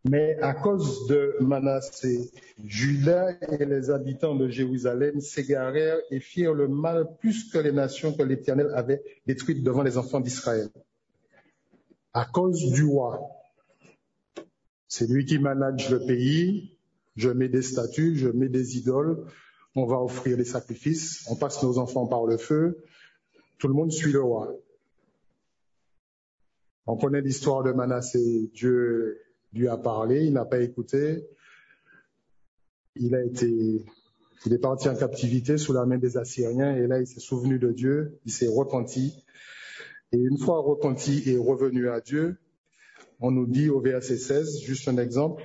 Mais à cause de Manassé, Juda et les habitants de Jérusalem s'égarèrent et firent le mal plus que les nations que l'Éternel avait détruites devant les enfants d'Israël. À cause du roi, c'est lui qui manage le pays, je mets des statues, je mets des idoles, on va offrir des sacrifices, on passe nos enfants par le feu, tout le monde suit le roi. On connaît l'histoire de Manassé, Dieu lui a parlé, il n'a pas écouté, il est parti en captivité sous la main des Assyriens et là il s'est souvenu de Dieu, il s'est repenti et une fois repenti et revenu à Dieu, on nous dit au verset 16, juste un exemple,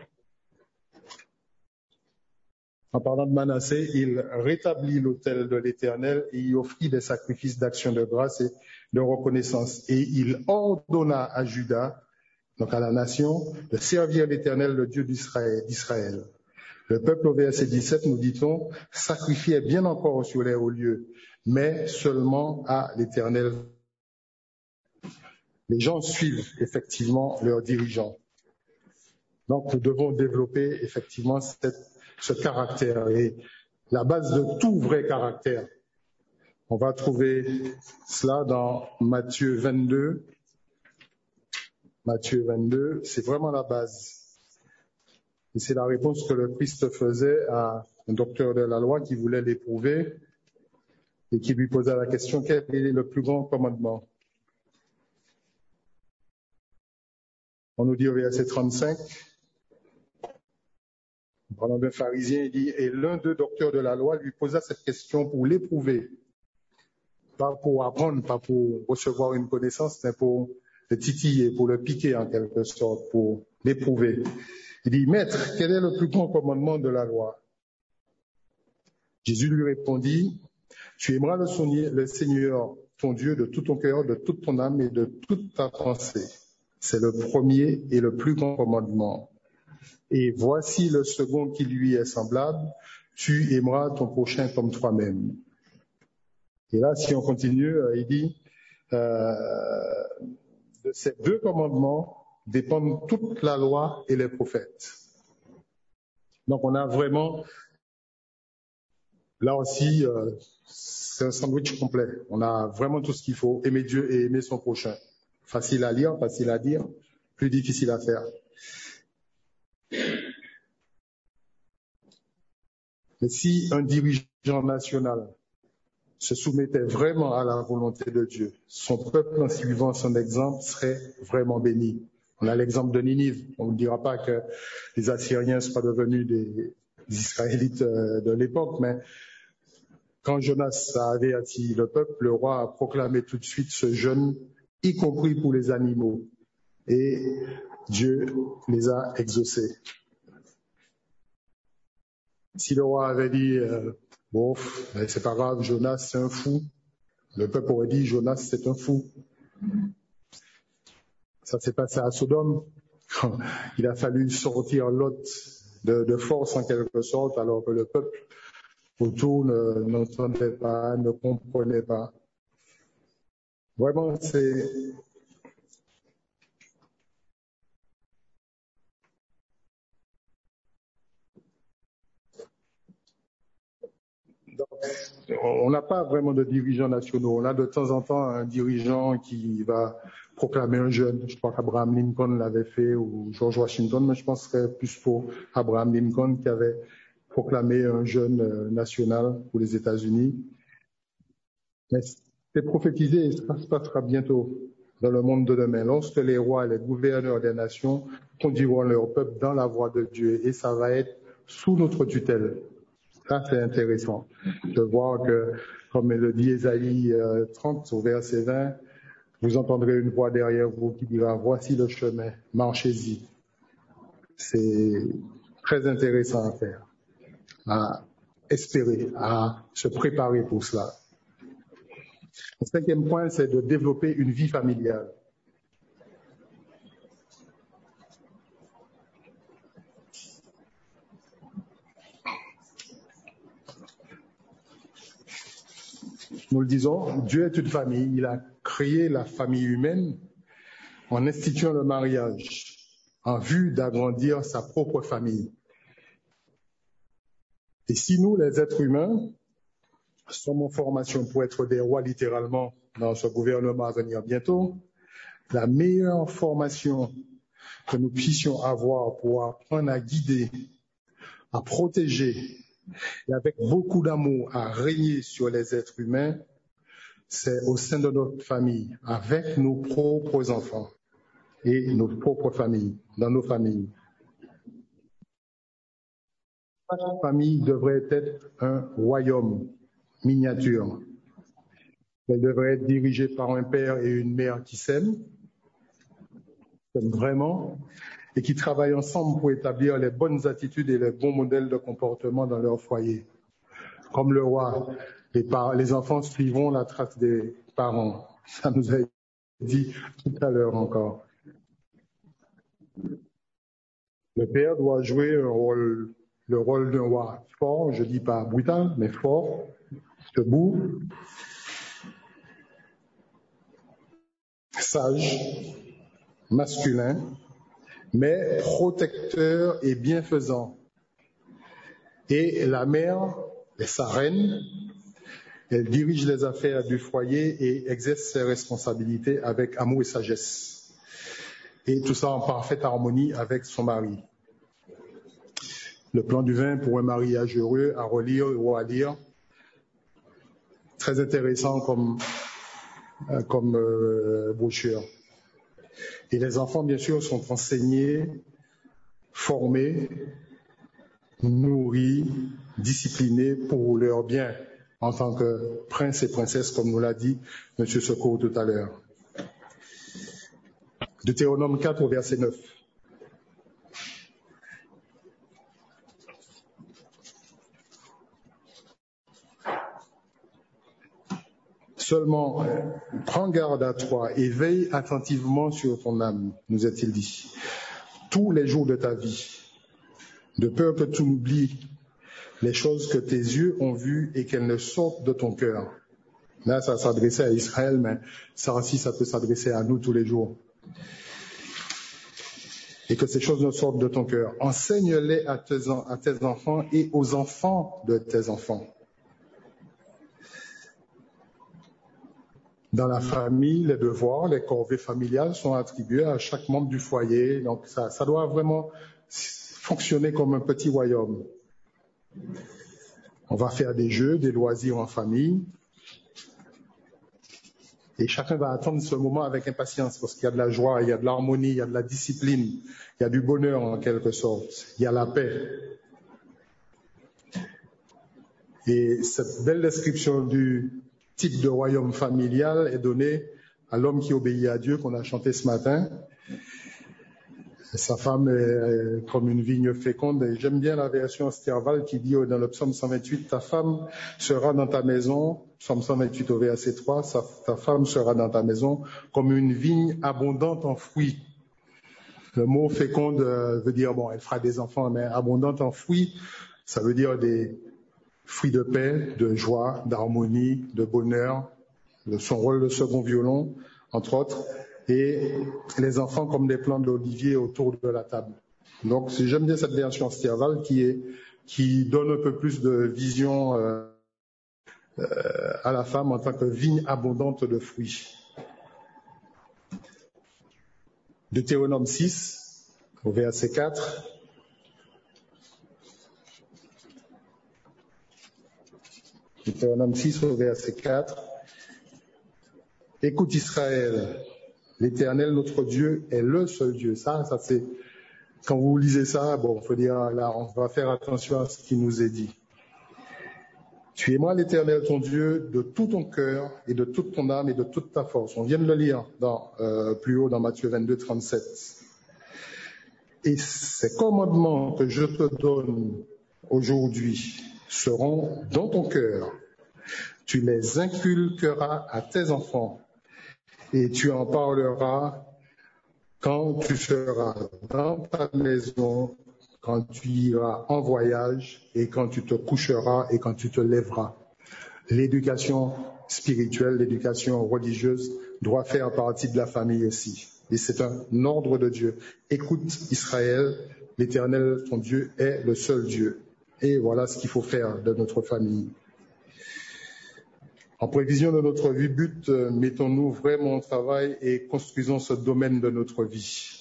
en parlant de Manassé, il rétablit l'autel de l'Éternel et y offrit des sacrifices d'action de grâce et de reconnaissance. Et il ordonna à Juda, donc à la nation, de servir l'Éternel, le Dieu d'Israël. Le peuple, au verset 17, nous dit-on, sacrifiait bien encore sur les hauts lieux, mais seulement à l'Éternel. Les gens suivent effectivement leurs dirigeants. Donc nous devons développer effectivement ce caractère. Et la base de tout vrai caractère, on va trouver cela dans Matthieu 22. Matthieu 22, c'est vraiment la base. Et c'est la réponse que le Christ faisait à un docteur de la loi qui voulait l'éprouver et qui lui posait la question, quel est le plus grand commandement? On nous dit au verset 35, en parlant d'un pharisien, il dit, et l'un des docteurs de la loi lui posa cette question pour l'éprouver. Pas pour apprendre, pas pour recevoir une connaissance, mais pour le titiller, pour le piquer en quelque sorte, pour l'éprouver. Il dit, Maître, quel est le plus grand commandement de la loi? Jésus lui répondit, tu aimeras le Seigneur, ton Dieu, de tout ton cœur, de toute ton âme et de toute ta pensée. C'est le premier et le plus grand commandement. Et voici le second qui lui est semblable, tu aimeras ton prochain comme toi-même. Et là, si on continue, il dit, de ces deux commandements dépendent toute la loi et les prophètes. Donc on a vraiment, là aussi, c'est un sandwich complet. On a vraiment tout ce qu'il faut, aimer Dieu et aimer son prochain. Facile à lire, facile à dire, plus difficile à faire. Mais si un dirigeant national se soumettait vraiment à la volonté de Dieu, son peuple, en suivant son exemple, serait vraiment béni. On a l'exemple de Ninive. On ne dira pas que les Assyriens soient devenus des Israélites de l'époque, mais quand Jonas a averti le peuple, le roi a proclamé tout de suite ce jeûne, y compris pour les animaux. Et Dieu les a exaucés. Si le roi avait dit, bon, c'est pas grave, Jonas c'est un fou, le peuple aurait dit, Jonas c'est un fou. Ça s'est passé à Sodome. Il a fallu sortir Lot de force en quelque sorte, alors que le peuple autour n'entendait pas, ne comprenait pas. Vraiment, c'est... Donc, on n'a pas vraiment de dirigeants nationaux. On a de temps en temps un dirigeant qui va proclamer un jeûne. Je crois qu'Abraham Lincoln l'avait fait, ou George Washington, mais je pense que ce serait plus pour Abraham Lincoln qui avait proclamé un jeûne national pour les États-Unis. Mais c'est prophétisé et ça se passera bientôt dans le monde de demain, lorsque les rois et les gouverneurs des nations conduiront leur peuple dans la voie de Dieu, et ça va être sous notre tutelle. Ça, c'est intéressant de voir que, comme le dit Ésaïe 30 au verset 20, vous entendrez une voix derrière vous qui dira, voici le chemin, marchez-y. C'est très intéressant à faire, à espérer, à se préparer pour cela. Le cinquième point, c'est de développer une vie familiale. Nous le disons, Dieu est une famille. Il a créé la famille humaine en instituant le mariage. en vue d'agrandir sa propre famille. Et si nous, les êtres humains, sommes en formation pour être des rois littéralement dans ce gouvernement à venir bientôt, la meilleure formation que nous puissions avoir pour apprendre à guider, à protéger et avec beaucoup d'amour à régner sur les êtres humains, c'est au sein de notre famille, avec nos propres enfants et nos propres familles, dans nos familles. Chaque famille devrait être un royaume miniature. Elle devrait être dirigée par un père et une mère qui s'aiment vraiment, et qui travaillent ensemble pour établir les bonnes attitudes et les bons modèles de comportement dans leur foyer. Comme le roi, les enfants suivront la trace des parents. Ça nous a été dit tout à l'heure encore. Le père doit jouer le rôle d'un roi fort, je dis pas brutal, mais fort, debout, sage, masculin, mais protecteur et bienfaisant. Et la mère est sa reine, elle dirige les affaires du foyer et exerce ses responsabilités avec amour et sagesse. Et tout ça en parfaite harmonie avec son mari. Le plan du vin pour un mariage heureux à relire ou à lire. Très intéressant comme brochure. Et les enfants, bien sûr, sont enseignés, formés, nourris, disciplinés pour leur bien en tant que princes et princesses, comme nous l'a dit M. Secours tout à l'heure. Deutéronome 4 au verset 9. Seulement, prends garde à toi et veille attentivement sur ton âme, nous est-il dit, tous les jours de ta vie, de peur que tu n'oublies les choses que tes yeux ont vues et qu'elles ne sortent de ton cœur. Là, ça s'adressait à Israël, mais ça aussi, ça peut s'adresser à nous tous les jours. Et que ces choses ne sortent de ton cœur. Enseigne-les à tes enfants et aux enfants de tes enfants. Dans la famille, les devoirs, les corvées familiales sont attribués à chaque membre du foyer. Donc, ça doit vraiment fonctionner comme un petit royaume. On va faire des jeux, des loisirs en famille. Et chacun va attendre ce moment avec impatience parce qu'il y a de la joie, il y a de l'harmonie, il y a de la discipline, il y a du bonheur en quelque sorte, il y a la paix. Et cette belle description du type de royaume familial est donné à l'homme qui obéit à Dieu, qu'on a chanté ce matin. Sa femme est comme une vigne féconde. Et j'aime bien la version Sterval qui dit dans le psaume 128, ta femme sera dans ta maison, psaume 128 au verset 3, ta femme sera dans ta maison comme une vigne abondante en fruits. Le mot féconde veut dire, bon, elle fera des enfants, mais abondante en fruits, ça veut dire des fruits de paix, de joie, d'harmonie, de bonheur, son rôle de second violon, entre autres, et les enfants comme des plants d'olivier autour de la table. Donc, j'aime bien cette version Sterval qui donne un peu plus de vision à la femme en tant que vigne abondante de fruits. Deutéronome 6, au verset 4. Deutéronome 6 au verset 4. Écoute Israël, l'Éternel notre Dieu est le seul Dieu. Ça c'est, quand vous lisez ça, bon, faut dire, là, on va faire attention à ce qui nous est dit. Tu aimeras l'Éternel ton Dieu de tout ton cœur et de toute ton âme et de toute ta force. On vient de le lire plus haut dans Matthieu 22, 37. Et ces commandements que je te donne aujourd'hui seront dans ton cœur. Tu les inculqueras à tes enfants et tu en parleras quand tu seras dans ta maison, quand tu iras en voyage et quand tu te coucheras et quand tu te lèveras. L'éducation spirituelle, l'éducation religieuse doit faire partie de la famille aussi. Et c'est un ordre de Dieu. Écoute Israël, l'Éternel, ton Dieu, est le seul Dieu. Et voilà ce qu'il faut faire de notre famille. En prévision de notre vie, mettons-nous vraiment au travail et construisons ce domaine de notre vie.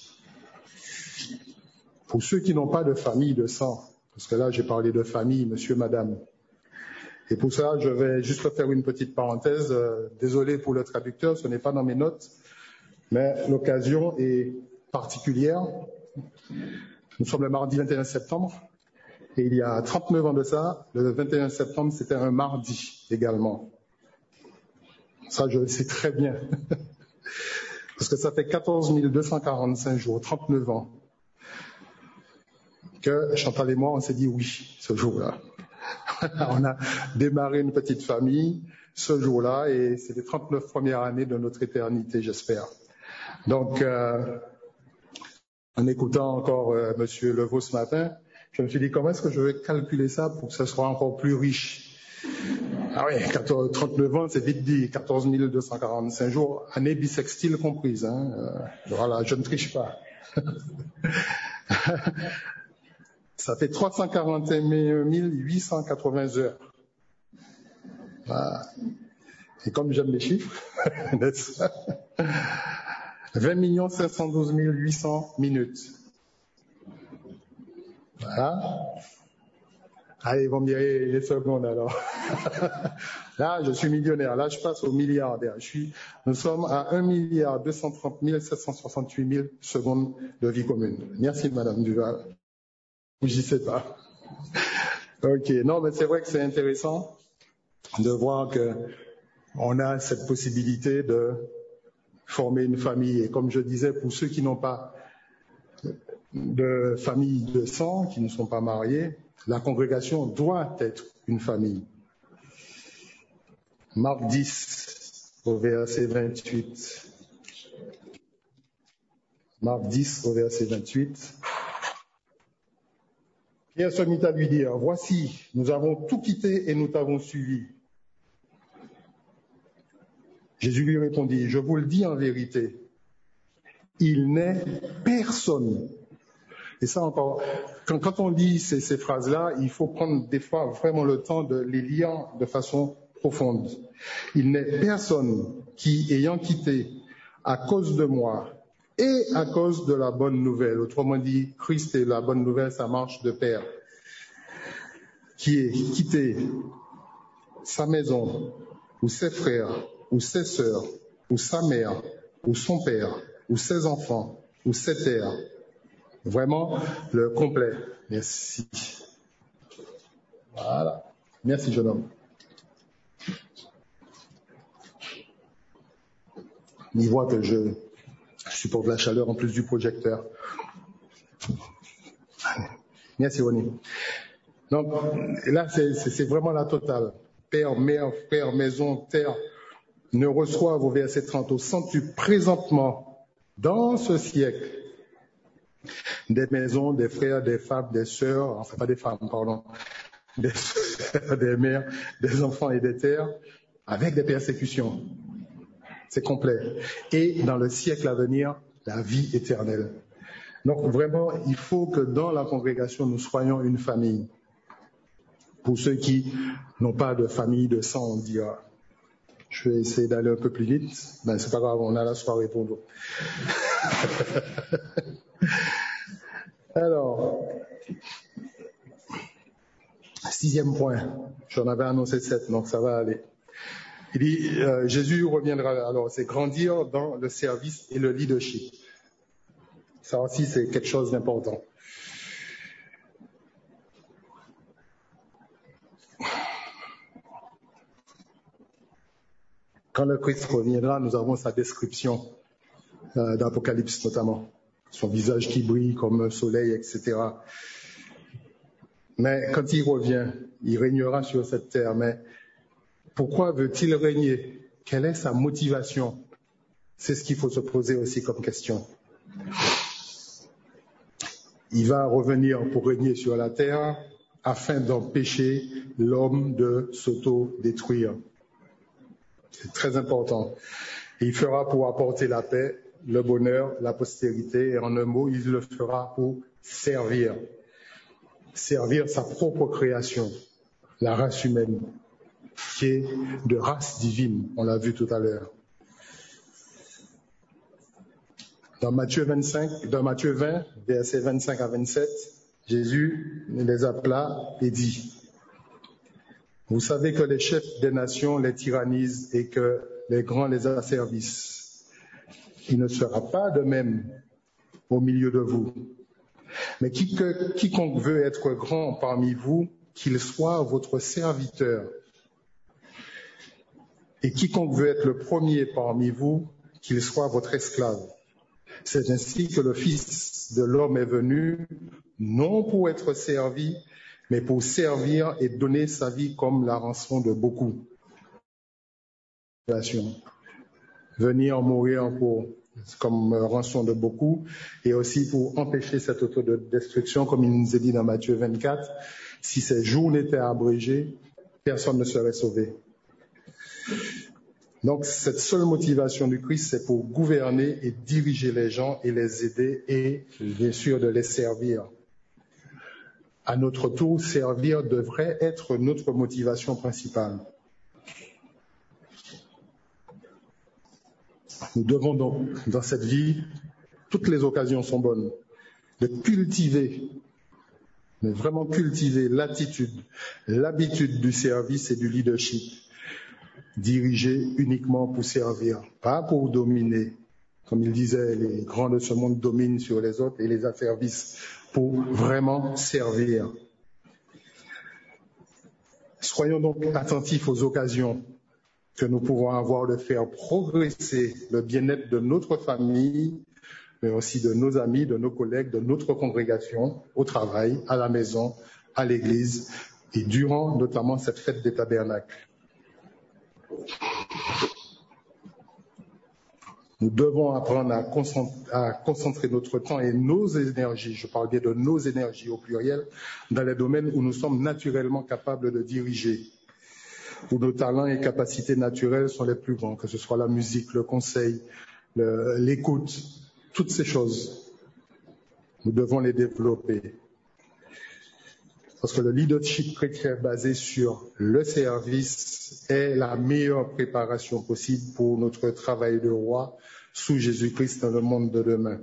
Pour ceux qui n'ont pas de famille de sang, parce que là j'ai parlé de famille, monsieur, madame. Et pour ça, je vais juste faire une petite parenthèse. Désolé pour le traducteur, ce n'est pas dans mes notes, mais l'occasion est particulière. Nous sommes le mardi 21 septembre, et il y a 39 ans de ça, le 21 septembre, c'était un mardi également. Ça, je le sais très bien. Parce que ça fait 14 245 jours, 39 ans, que Chantal et moi, on s'est dit oui, ce jour-là. On a démarré une petite famille ce jour-là, et c'est les 39 premières années de notre éternité, j'espère. Donc, en écoutant encore Monsieur Levaux ce matin, je me suis dit, comment est-ce que je vais calculer ça pour que ça soit encore plus riche? Ah oui, 39 ans, c'est vite dit, 14 245 jours, année bissextile comprise. Voilà, je ne triche pas. Ça fait 341 880 heures. Voilà. Et comme j'aime les chiffres, 20 512 800 minutes. Voilà. Allez, ils vont me dire les secondes alors. Là, je suis millionnaire. Là, je passe au milliardaire. Nous sommes à 1 230 768 000 secondes de vie commune. Merci, Madame Duval. J'y sais pas. Ok. Non, mais c'est vrai que c'est intéressant de voir que on a cette possibilité de former une famille. Et comme je disais, pour ceux qui n'ont pas de famille de sang, qui ne sont pas mariés, la congrégation doit être une famille. Marc 10, au verset 28. Marc 10, au verset 28. Pierre se mit à lui dire, « Voici, nous avons tout quitté et nous t'avons suivi. » Jésus lui répondit, « Je vous le dis en vérité, il n'est personne. » Et ça encore, quand on lit ces phrases-là, il faut prendre des fois vraiment le temps de les lire de façon profonde. Il n'est personne qui, ayant quitté à cause de moi et à cause de la bonne nouvelle, autrement dit, Christ et la bonne nouvelle, ça marche de pair, qui est quitté sa maison, ou ses frères, ou ses sœurs, ou sa mère, ou son père, ou ses enfants, ou ses terres. Vraiment le complet. Merci. Voilà. Merci, jeune homme. Il voit que je supporte la chaleur en plus du projecteur. Merci, Ronnie. Donc, là, c'est vraiment la totale. Père, mère, frère, maison, terre, ne reçoivent au verset 30, au sens-tu présentement, dans ce siècle, des maisons, des frères, des femmes, des sœurs, enfin pas des femmes, pardon, des sœurs, des mères, des enfants et des terres, avec des persécutions. C'est complet. Et dans le siècle à venir, la vie éternelle. Donc vraiment, il faut que dans la congrégation, nous soyons une famille. Pour ceux qui n'ont pas de famille de sang, on dira. Je vais essayer d'aller un peu plus vite. Ben, c'est pas grave, on a la soirée pour nous. Alors, 6e point. J'en avais annoncé 7, donc ça va aller. Il dit, Jésus reviendra. Alors, c'est grandir dans le service et le leadership. Ça aussi, c'est quelque chose d'important. Quand le Christ reviendra, nous avons sa description d'Apocalypse notamment. Son visage qui brille comme un soleil, etc. Mais quand il revient, il régnera sur cette terre. Mais pourquoi veut-il régner? Quelle est sa motivation? C'est ce qu'il faut se poser aussi comme question. Il va revenir pour régner sur la terre afin d'empêcher l'homme de s'auto-détruire. C'est très important. Et il fera pour apporter la paix le bonheur, la postérité, et en un mot, il le fera pour servir. Servir sa propre création, la race humaine, qui est de race divine, on l'a vu tout à l'heure. Dans Matthieu 20, versets 25 à 27, Jésus les appela et dit: vous savez que les chefs des nations les tyrannisent et que les grands les asservissent. Il ne sera pas de même au milieu de vous. Mais quiconque veut être grand parmi vous, qu'il soit votre serviteur. Et quiconque veut être le premier parmi vous, qu'il soit votre esclave. C'est ainsi que le Fils de l'homme est venu, non pour être servi, mais pour servir et donner sa vie comme la rançon de beaucoup. Venir mourir comme rançon de beaucoup, et aussi pour empêcher cette autodestruction, comme il nous est dit dans Matthieu 24, si ces jours n'étaient abrégés, personne ne serait sauvé. Donc cette seule motivation du Christ, c'est pour gouverner et diriger les gens et les aider et bien sûr de les servir. À notre tour, servir devrait être notre motivation principale. Nous devons donc, dans cette vie, toutes les occasions sont bonnes, de cultiver, mais vraiment cultiver l'attitude, l'habitude du service et du leadership. Diriger uniquement pour servir, pas pour dominer. Comme il disait, les grands de ce monde dominent sur les autres et les asservissent, pour vraiment servir. Soyons donc attentifs aux occasions que nous pouvons avoir de faire progresser le bien-être de notre famille, mais aussi de nos amis, de nos collègues, de notre congrégation, au travail, à la maison, à l'église, et durant notamment cette fête des tabernacles. Nous devons apprendre à concentrer notre temps et nos énergies, je parle bien de nos énergies au pluriel, dans les domaines où nous sommes naturellement capables de diriger, où nos talents et capacités naturelles sont les plus grands, que ce soit la musique, le conseil, l'écoute, toutes ces choses. Nous devons les développer. Parce que le leadership chrétien basé sur le service est la meilleure préparation possible pour notre travail de roi sous Jésus-Christ dans le monde de demain.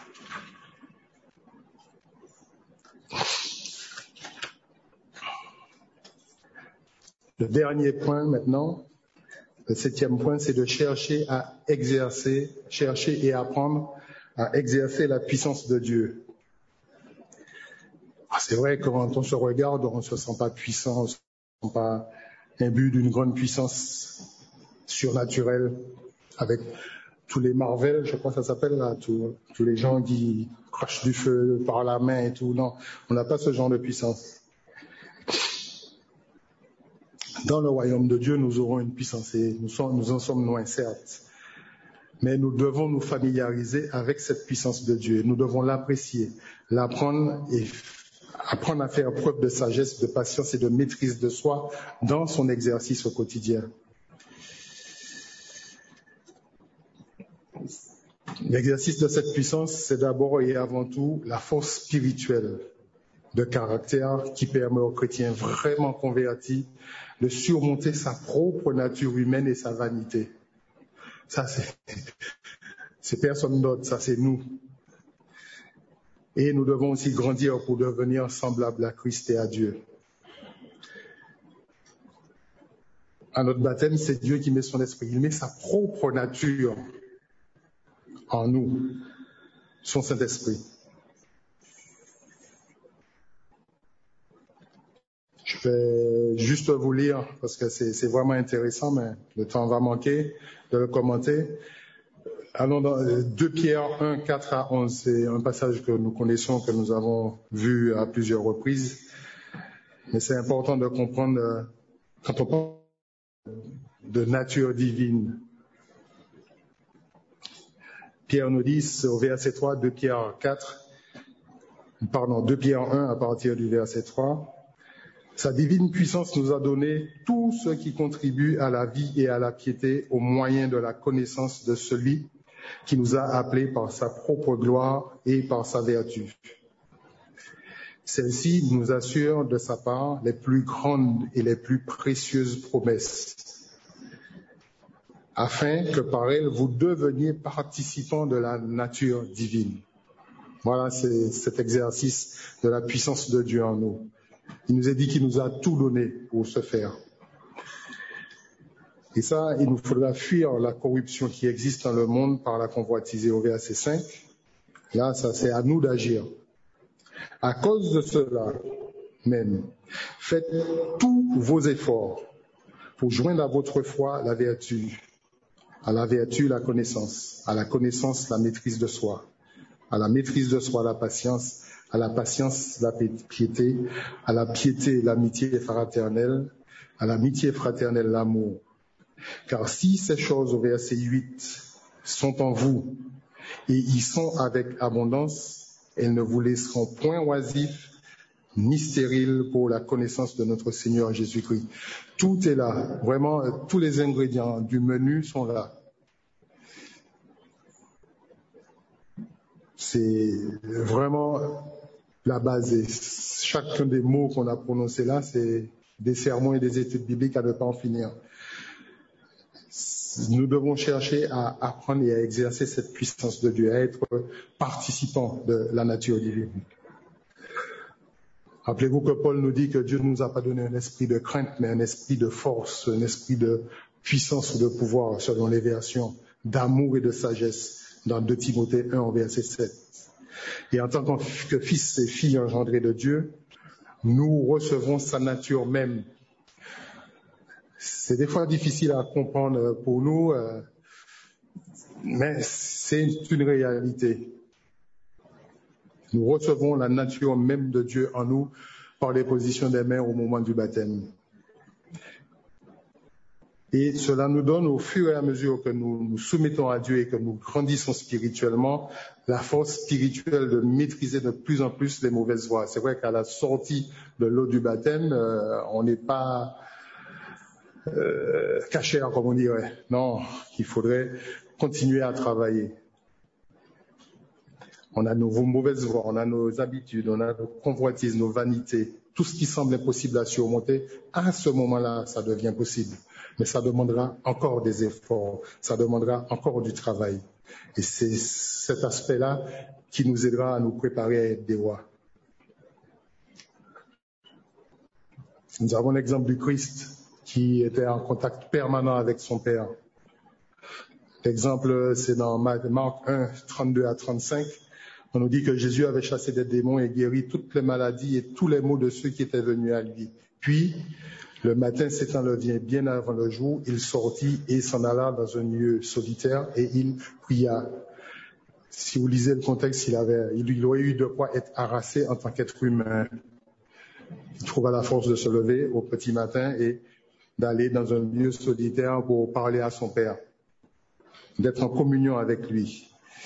Le dernier point maintenant, le 7e point, c'est de chercher et apprendre à exercer la puissance de Dieu. C'est vrai que quand on se regarde, on ne se sent pas puissant, on ne se sent pas imbu d'une grande puissance surnaturelle avec tous les Marvel, je crois que ça s'appelle là, tous les gens qui crachent du feu par la main et tout. Non, on n'a pas ce genre de puissance. Dans le royaume de Dieu, nous aurons une puissance et nous en sommes loin, certes. Mais nous devons nous familiariser avec cette puissance de Dieu. Nous devons l'apprécier, l'apprendre et apprendre à faire preuve de sagesse, de patience et de maîtrise de soi dans son exercice au quotidien. L'exercice de cette puissance, c'est d'abord et avant tout la force spirituelle de caractère qui permet aux chrétiens vraiment convertis de surmonter sa propre nature humaine et sa vanité. Ça, c'est personne d'autre, ça c'est nous. Et nous devons aussi grandir pour devenir semblables à Christ et à Dieu. À notre baptême, c'est Dieu qui met son esprit. Il met sa propre nature en nous, son Saint-Esprit. Je vais juste vous lire, parce que c'est vraiment intéressant, mais le temps va manquer de le commenter. Allons dans 2 Pierre 1, 4 à 11. C'est un passage que nous connaissons, que nous avons vu à plusieurs reprises. Mais c'est important de comprendre quand on parle de nature divine. Pierre nous dit au verset 3, 2 Pierre 1 à partir du verset 3. Sa divine puissance nous a donné tout ce qui contribue à la vie et à la piété au moyen de la connaissance de celui qui nous a appelés par sa propre gloire et par sa vertu. Celle-ci nous assure de sa part les plus grandes et les plus précieuses promesses, afin que par elles vous deveniez participants de la nature divine. Voilà, c'est cet exercice de la puissance de Dieu en nous. Il nous a dit qu'il nous a tout donné pour ce faire. Et ça, il nous faudra fuir la corruption qui existe dans le monde par la convoitise. Au verset 5, là, ça c'est à nous d'agir. À cause de cela même, faites tous vos efforts pour joindre à votre foi la vertu, à la vertu la connaissance, à la connaissance la maîtrise de soi, à la maîtrise de soi la patience, à la patience la piété, à la piété l'amitié fraternelle, à l'amitié fraternelle l'amour. Car si ces choses, au verset 8, sont en vous et y sont avec abondance, elles ne vous laisseront point oisifs ni stériles pour la connaissance de notre Seigneur Jésus-Christ. Tout est là, vraiment, tous les ingrédients du menu sont là. C'est vraiment la base. Et chacun des mots qu'on a prononcés là, c'est des sermons et des études bibliques à ne pas en finir. Nous devons chercher à apprendre et à exercer cette puissance de Dieu, à être participants de la nature divine. Rappelez-vous que Paul nous dit que Dieu ne nous a pas donné un esprit de crainte, mais un esprit de force, un esprit de puissance ou de pouvoir, selon les versions, d'amour et de sagesse, dans 2 Timothée 1, verset 7. Et en tant que fils et filles engendrés de Dieu, nous recevons sa nature même. C'est des fois difficile à comprendre pour nous, mais c'est une réalité. Nous recevons la nature même de Dieu en nous par l'imposition des mains au moment du baptême. Et cela nous donne, au fur et à mesure que nous nous soumettons à Dieu et que nous grandissons spirituellement, la force spirituelle de maîtriser de plus en plus les mauvaises voies. C'est vrai qu'à la sortie de l'eau du baptême, on n'est pas cachère, comme on dirait. Non, il faudrait continuer à travailler. On a nos mauvaises voies, on a nos habitudes, on a nos convoitises, nos vanités. Tout ce qui semble impossible à surmonter, à ce moment-là, ça devient possible. Mais ça demandera encore des efforts, ça demandera encore du travail. Et c'est cet aspect-là qui nous aidera à nous préparer à être des rois. Nous avons l'exemple du Christ qui était en contact permanent avec son Père. L'exemple, c'est dans Marc 1, 32 à 35. On nous dit que Jésus avait chassé des démons et guéri toutes les maladies et tous les maux de ceux qui étaient venus à lui. Puis, le matin s'étant levé bien avant le jour, il sortit et s'en alla dans un lieu solitaire et il pria. Si vous lisez le contexte, il aurait eu de quoi être harassé en tant qu'être humain. Il trouva la force de se lever au petit matin et d'aller dans un lieu solitaire pour parler à son Père, d'être en communion avec lui.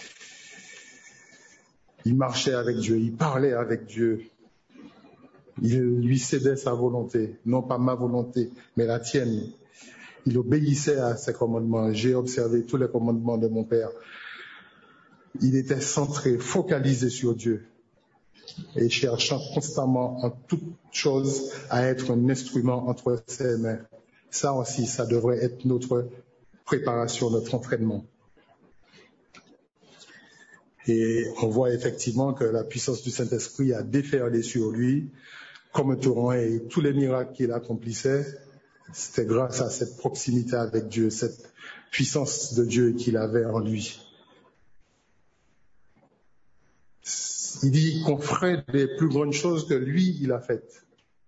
Il marchait avec Dieu, il parlait avec Dieu. Il lui cédait sa volonté, non pas ma volonté, mais la tienne. Il obéissait à ses commandements. J'ai observé tous les commandements de mon Père. Il était centré, focalisé sur Dieu et cherchant constamment en toutes choses à être un instrument entre ses mains. Ça aussi, ça devrait être notre préparation, notre entraînement. Et on voit effectivement que la puissance du Saint-Esprit a déferlé sur lui comme un torrent et tous les miracles qu'il accomplissait, c'était grâce à cette proximité avec Dieu, cette puissance de Dieu qu'il avait en lui. Il dit qu'on ferait des plus grandes choses que lui, il a faites.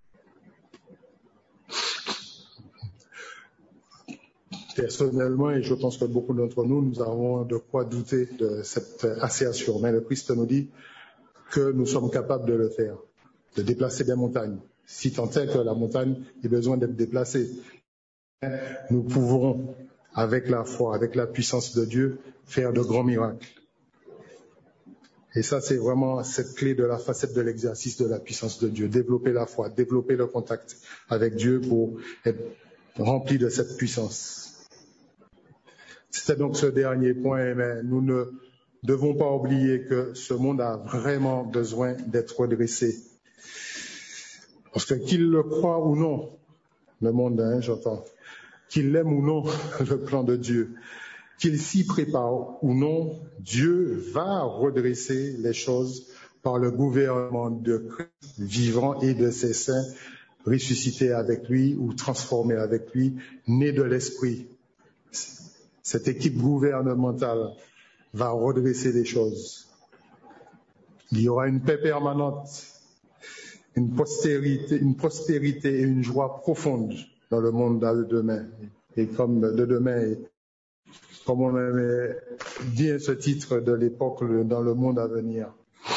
Personnellement, et je pense que beaucoup d'entre nous, nous avons de quoi douter de cette assertion. Mais le Christ nous dit que nous sommes capables de le faire, de déplacer des montagnes. Si tant est que la montagne ait besoin d'être déplacée, nous pouvons, avec la foi, avec la puissance de Dieu, faire de grands miracles. Et ça, c'est vraiment cette clé de la facette de l'exercice de la puissance de Dieu. Développer la foi, développer le contact avec Dieu pour être rempli de cette puissance. C'était donc ce dernier point, mais nous ne devons pas oublier que ce monde a vraiment besoin d'être redressé. Parce que qu'il le croit ou non, le monde, j'entends, qu'il aime ou non le plan de Dieu, qu'il s'y prépare ou non, Dieu va redresser les choses par le gouvernement de Christ vivant et de ses saints, ressuscités avec lui ou transformés avec lui, nés de l'Esprit. Cette équipe gouvernementale va redresser les choses. Il y aura une paix permanente, une prospérité et une joie profonde dans le monde de demain. Et comme de demain, comme on aimait dire ce titre de l'époque, dans le monde à venir.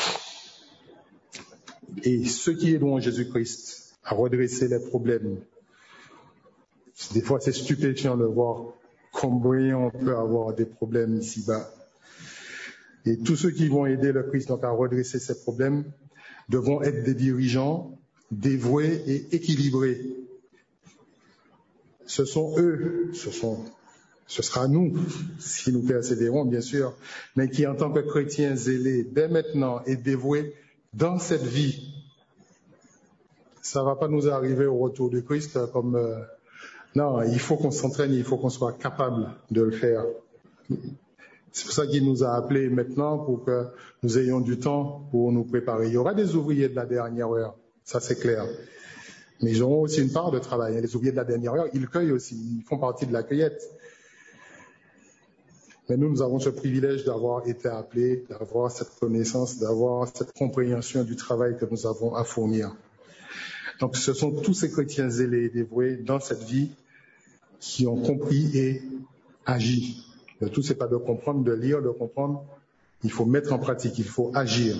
Et ceux qui aideront Jésus-Christ à redresser les problèmes, des fois c'est stupéfiant de voir combien on peut avoir des problèmes ici-bas. Et tous ceux qui vont aider le Christ donc à redresser ces problèmes devront être des dirigeants dévoués et équilibrés. Ce sont eux, ce sera nous, si nous persévérons, bien sûr, mais qui, en tant que chrétiens zélés, dès maintenant et dévoués dans cette vie, ça va pas nous arriver au retour du Christ comme... non, il faut qu'on s'entraîne, il faut qu'on soit capable de le faire. C'est pour ça qu'il nous a appelés maintenant, pour que nous ayons du temps pour nous préparer. Il y aura des ouvriers de la dernière heure, ça c'est clair. Mais ils auront aussi une part de travail. Les ouvriers de la dernière heure, ils cueillent aussi, ils font partie de la cueillette. Mais nous avons ce privilège d'avoir été appelés, d'avoir cette connaissance, d'avoir cette compréhension du travail que nous avons à fournir. Donc ce sont tous ces chrétiens zélés et dévoués dans cette vie qui ont compris et agi. Le tout, c'est pas de comprendre, de lire, de comprendre. Il faut mettre en pratique, il faut agir.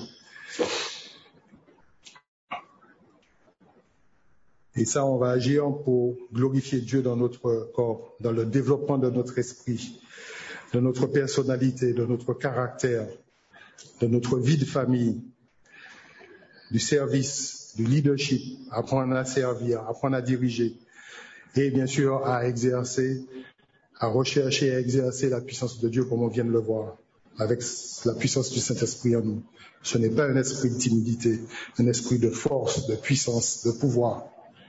Et ça, on va agir pour glorifier Dieu dans notre corps, dans le développement de notre esprit, de notre personnalité, de notre caractère, de notre vie de famille, du service, du leadership, apprendre à servir, apprendre à diriger, et bien sûr à exercer, à rechercher et à exercer la puissance de Dieu comme on vient de le voir, avec la puissance du Saint-Esprit en nous. Ce n'est pas un esprit de timidité, un esprit de force, de puissance, de pouvoir.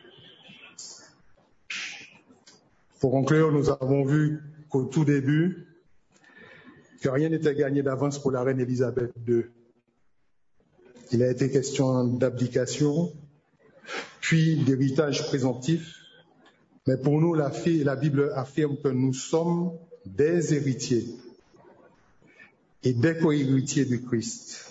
Pour conclure, nous avons vu qu'au tout début, que rien n'était gagné d'avance pour la reine Élisabeth II. Il a été question d'abdication, puis d'héritage présomptif. Mais pour nous, la Bible affirme que nous sommes des héritiers et des co-héritiers du Christ.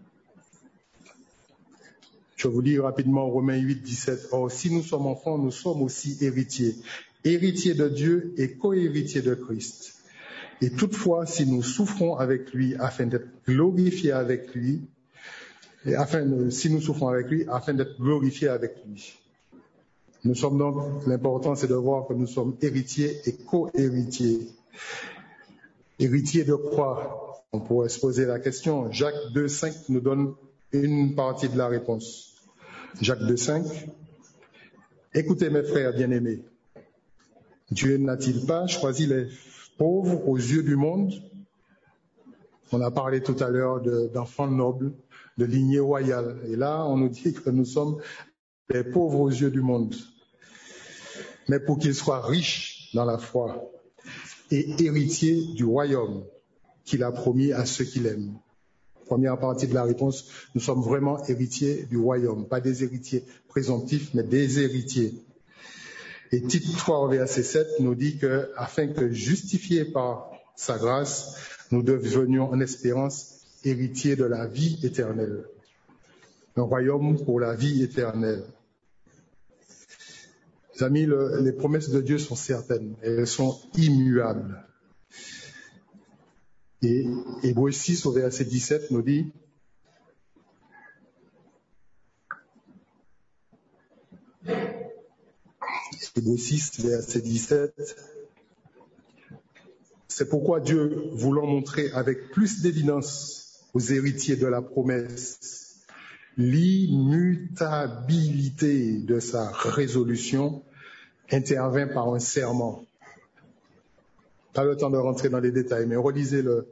Je vous lis rapidement Romains 8, 17. Or, si nous sommes enfants, nous sommes aussi héritiers, héritiers de Dieu et co-héritiers de Christ. Et toutefois, si nous souffrons avec lui afin d'être glorifiés avec lui, si nous souffrons avec lui, afin d'être glorifiés avec lui. Nous sommes donc, l'important c'est de voir que nous sommes héritiers et co-héritiers. Héritiers de quoi? On pourrait se poser la question. Jacques 2, 5 nous donne une partie de la réponse. Jacques 2, 5. Écoutez mes frères bien-aimés, Dieu n'a-t-il pas choisi les pauvres aux yeux du monde? On a parlé tout à l'heure d'enfants nobles, de lignée royale. Et là, on nous dit que nous sommes les pauvres aux yeux du monde. Mais pour qu'ils soient riches dans la foi et héritiers du royaume qu'il a promis à ceux qui l'aiment. Première partie de la réponse, nous sommes vraiment héritiers du royaume, pas des héritiers présomptifs, mais des héritiers. Et Tite 3, verset 7 nous dit que, afin que justifiés par sa grâce, nous devenions en espérance héritiers de la vie éternelle. Un royaume pour la vie éternelle. Les amis, les promesses de Dieu sont certaines, elles sont immuables. Et Hébreux 6 au verset 17 nous dit, Hébreux 6, verset 17, c'est pourquoi Dieu, voulant montrer avec plus d'évidence aux héritiers de la promesse l'immutabilité de sa résolution, intervint par un serment. Pas le temps de rentrer dans les détails, mais relisez-le.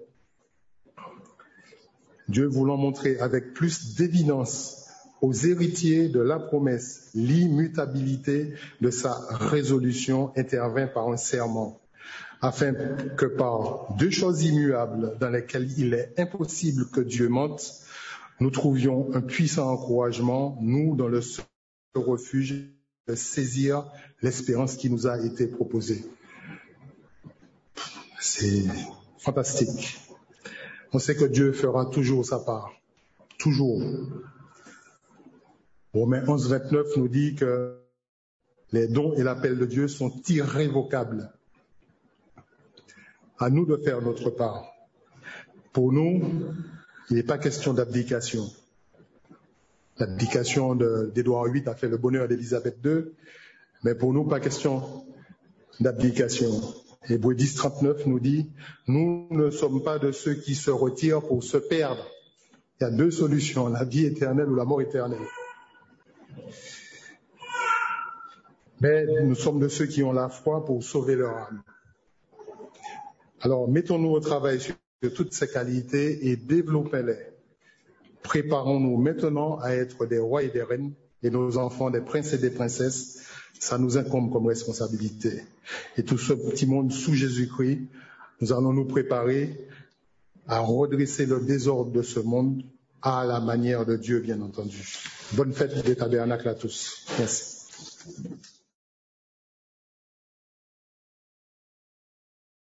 Dieu voulant montrer avec plus d'évidence aux héritiers de la promesse l'immutabilité de sa résolution intervint par un serment, afin que par deux choses immuables dans lesquelles il est impossible que Dieu mente, nous trouvions un puissant encouragement, nous, dans le seul refuge de saisir l'espérance qui nous a été proposée. C'est fantastique. On sait que Dieu fera toujours sa part. Toujours. Romains 11, 29 nous dit que les dons et l'appel de Dieu sont irrévocables. À nous de faire notre part. Pour nous, il n'est pas question d'abdication. L'abdication d'Édouard VIII a fait le bonheur d'Élisabeth II, mais pour nous, pas question d'abdication. Hébreux 10, 39 nous dit « Nous ne sommes pas de ceux qui se retirent pour se perdre. » Il y a deux solutions, la vie éternelle ou la mort éternelle. Mais nous sommes de ceux qui ont la foi pour sauver leur âme. Alors, mettons-nous au travail sur toutes ces qualités et développons-les. Préparons-nous maintenant à être des rois et des reines et nos enfants des princes et des princesses. Ça nous incombe comme responsabilité. Et tout ce petit monde sous Jésus-Christ, nous allons nous préparer à redresser le désordre de ce monde à la manière de Dieu, bien entendu. Bonne fête des tabernacles à tous. Merci.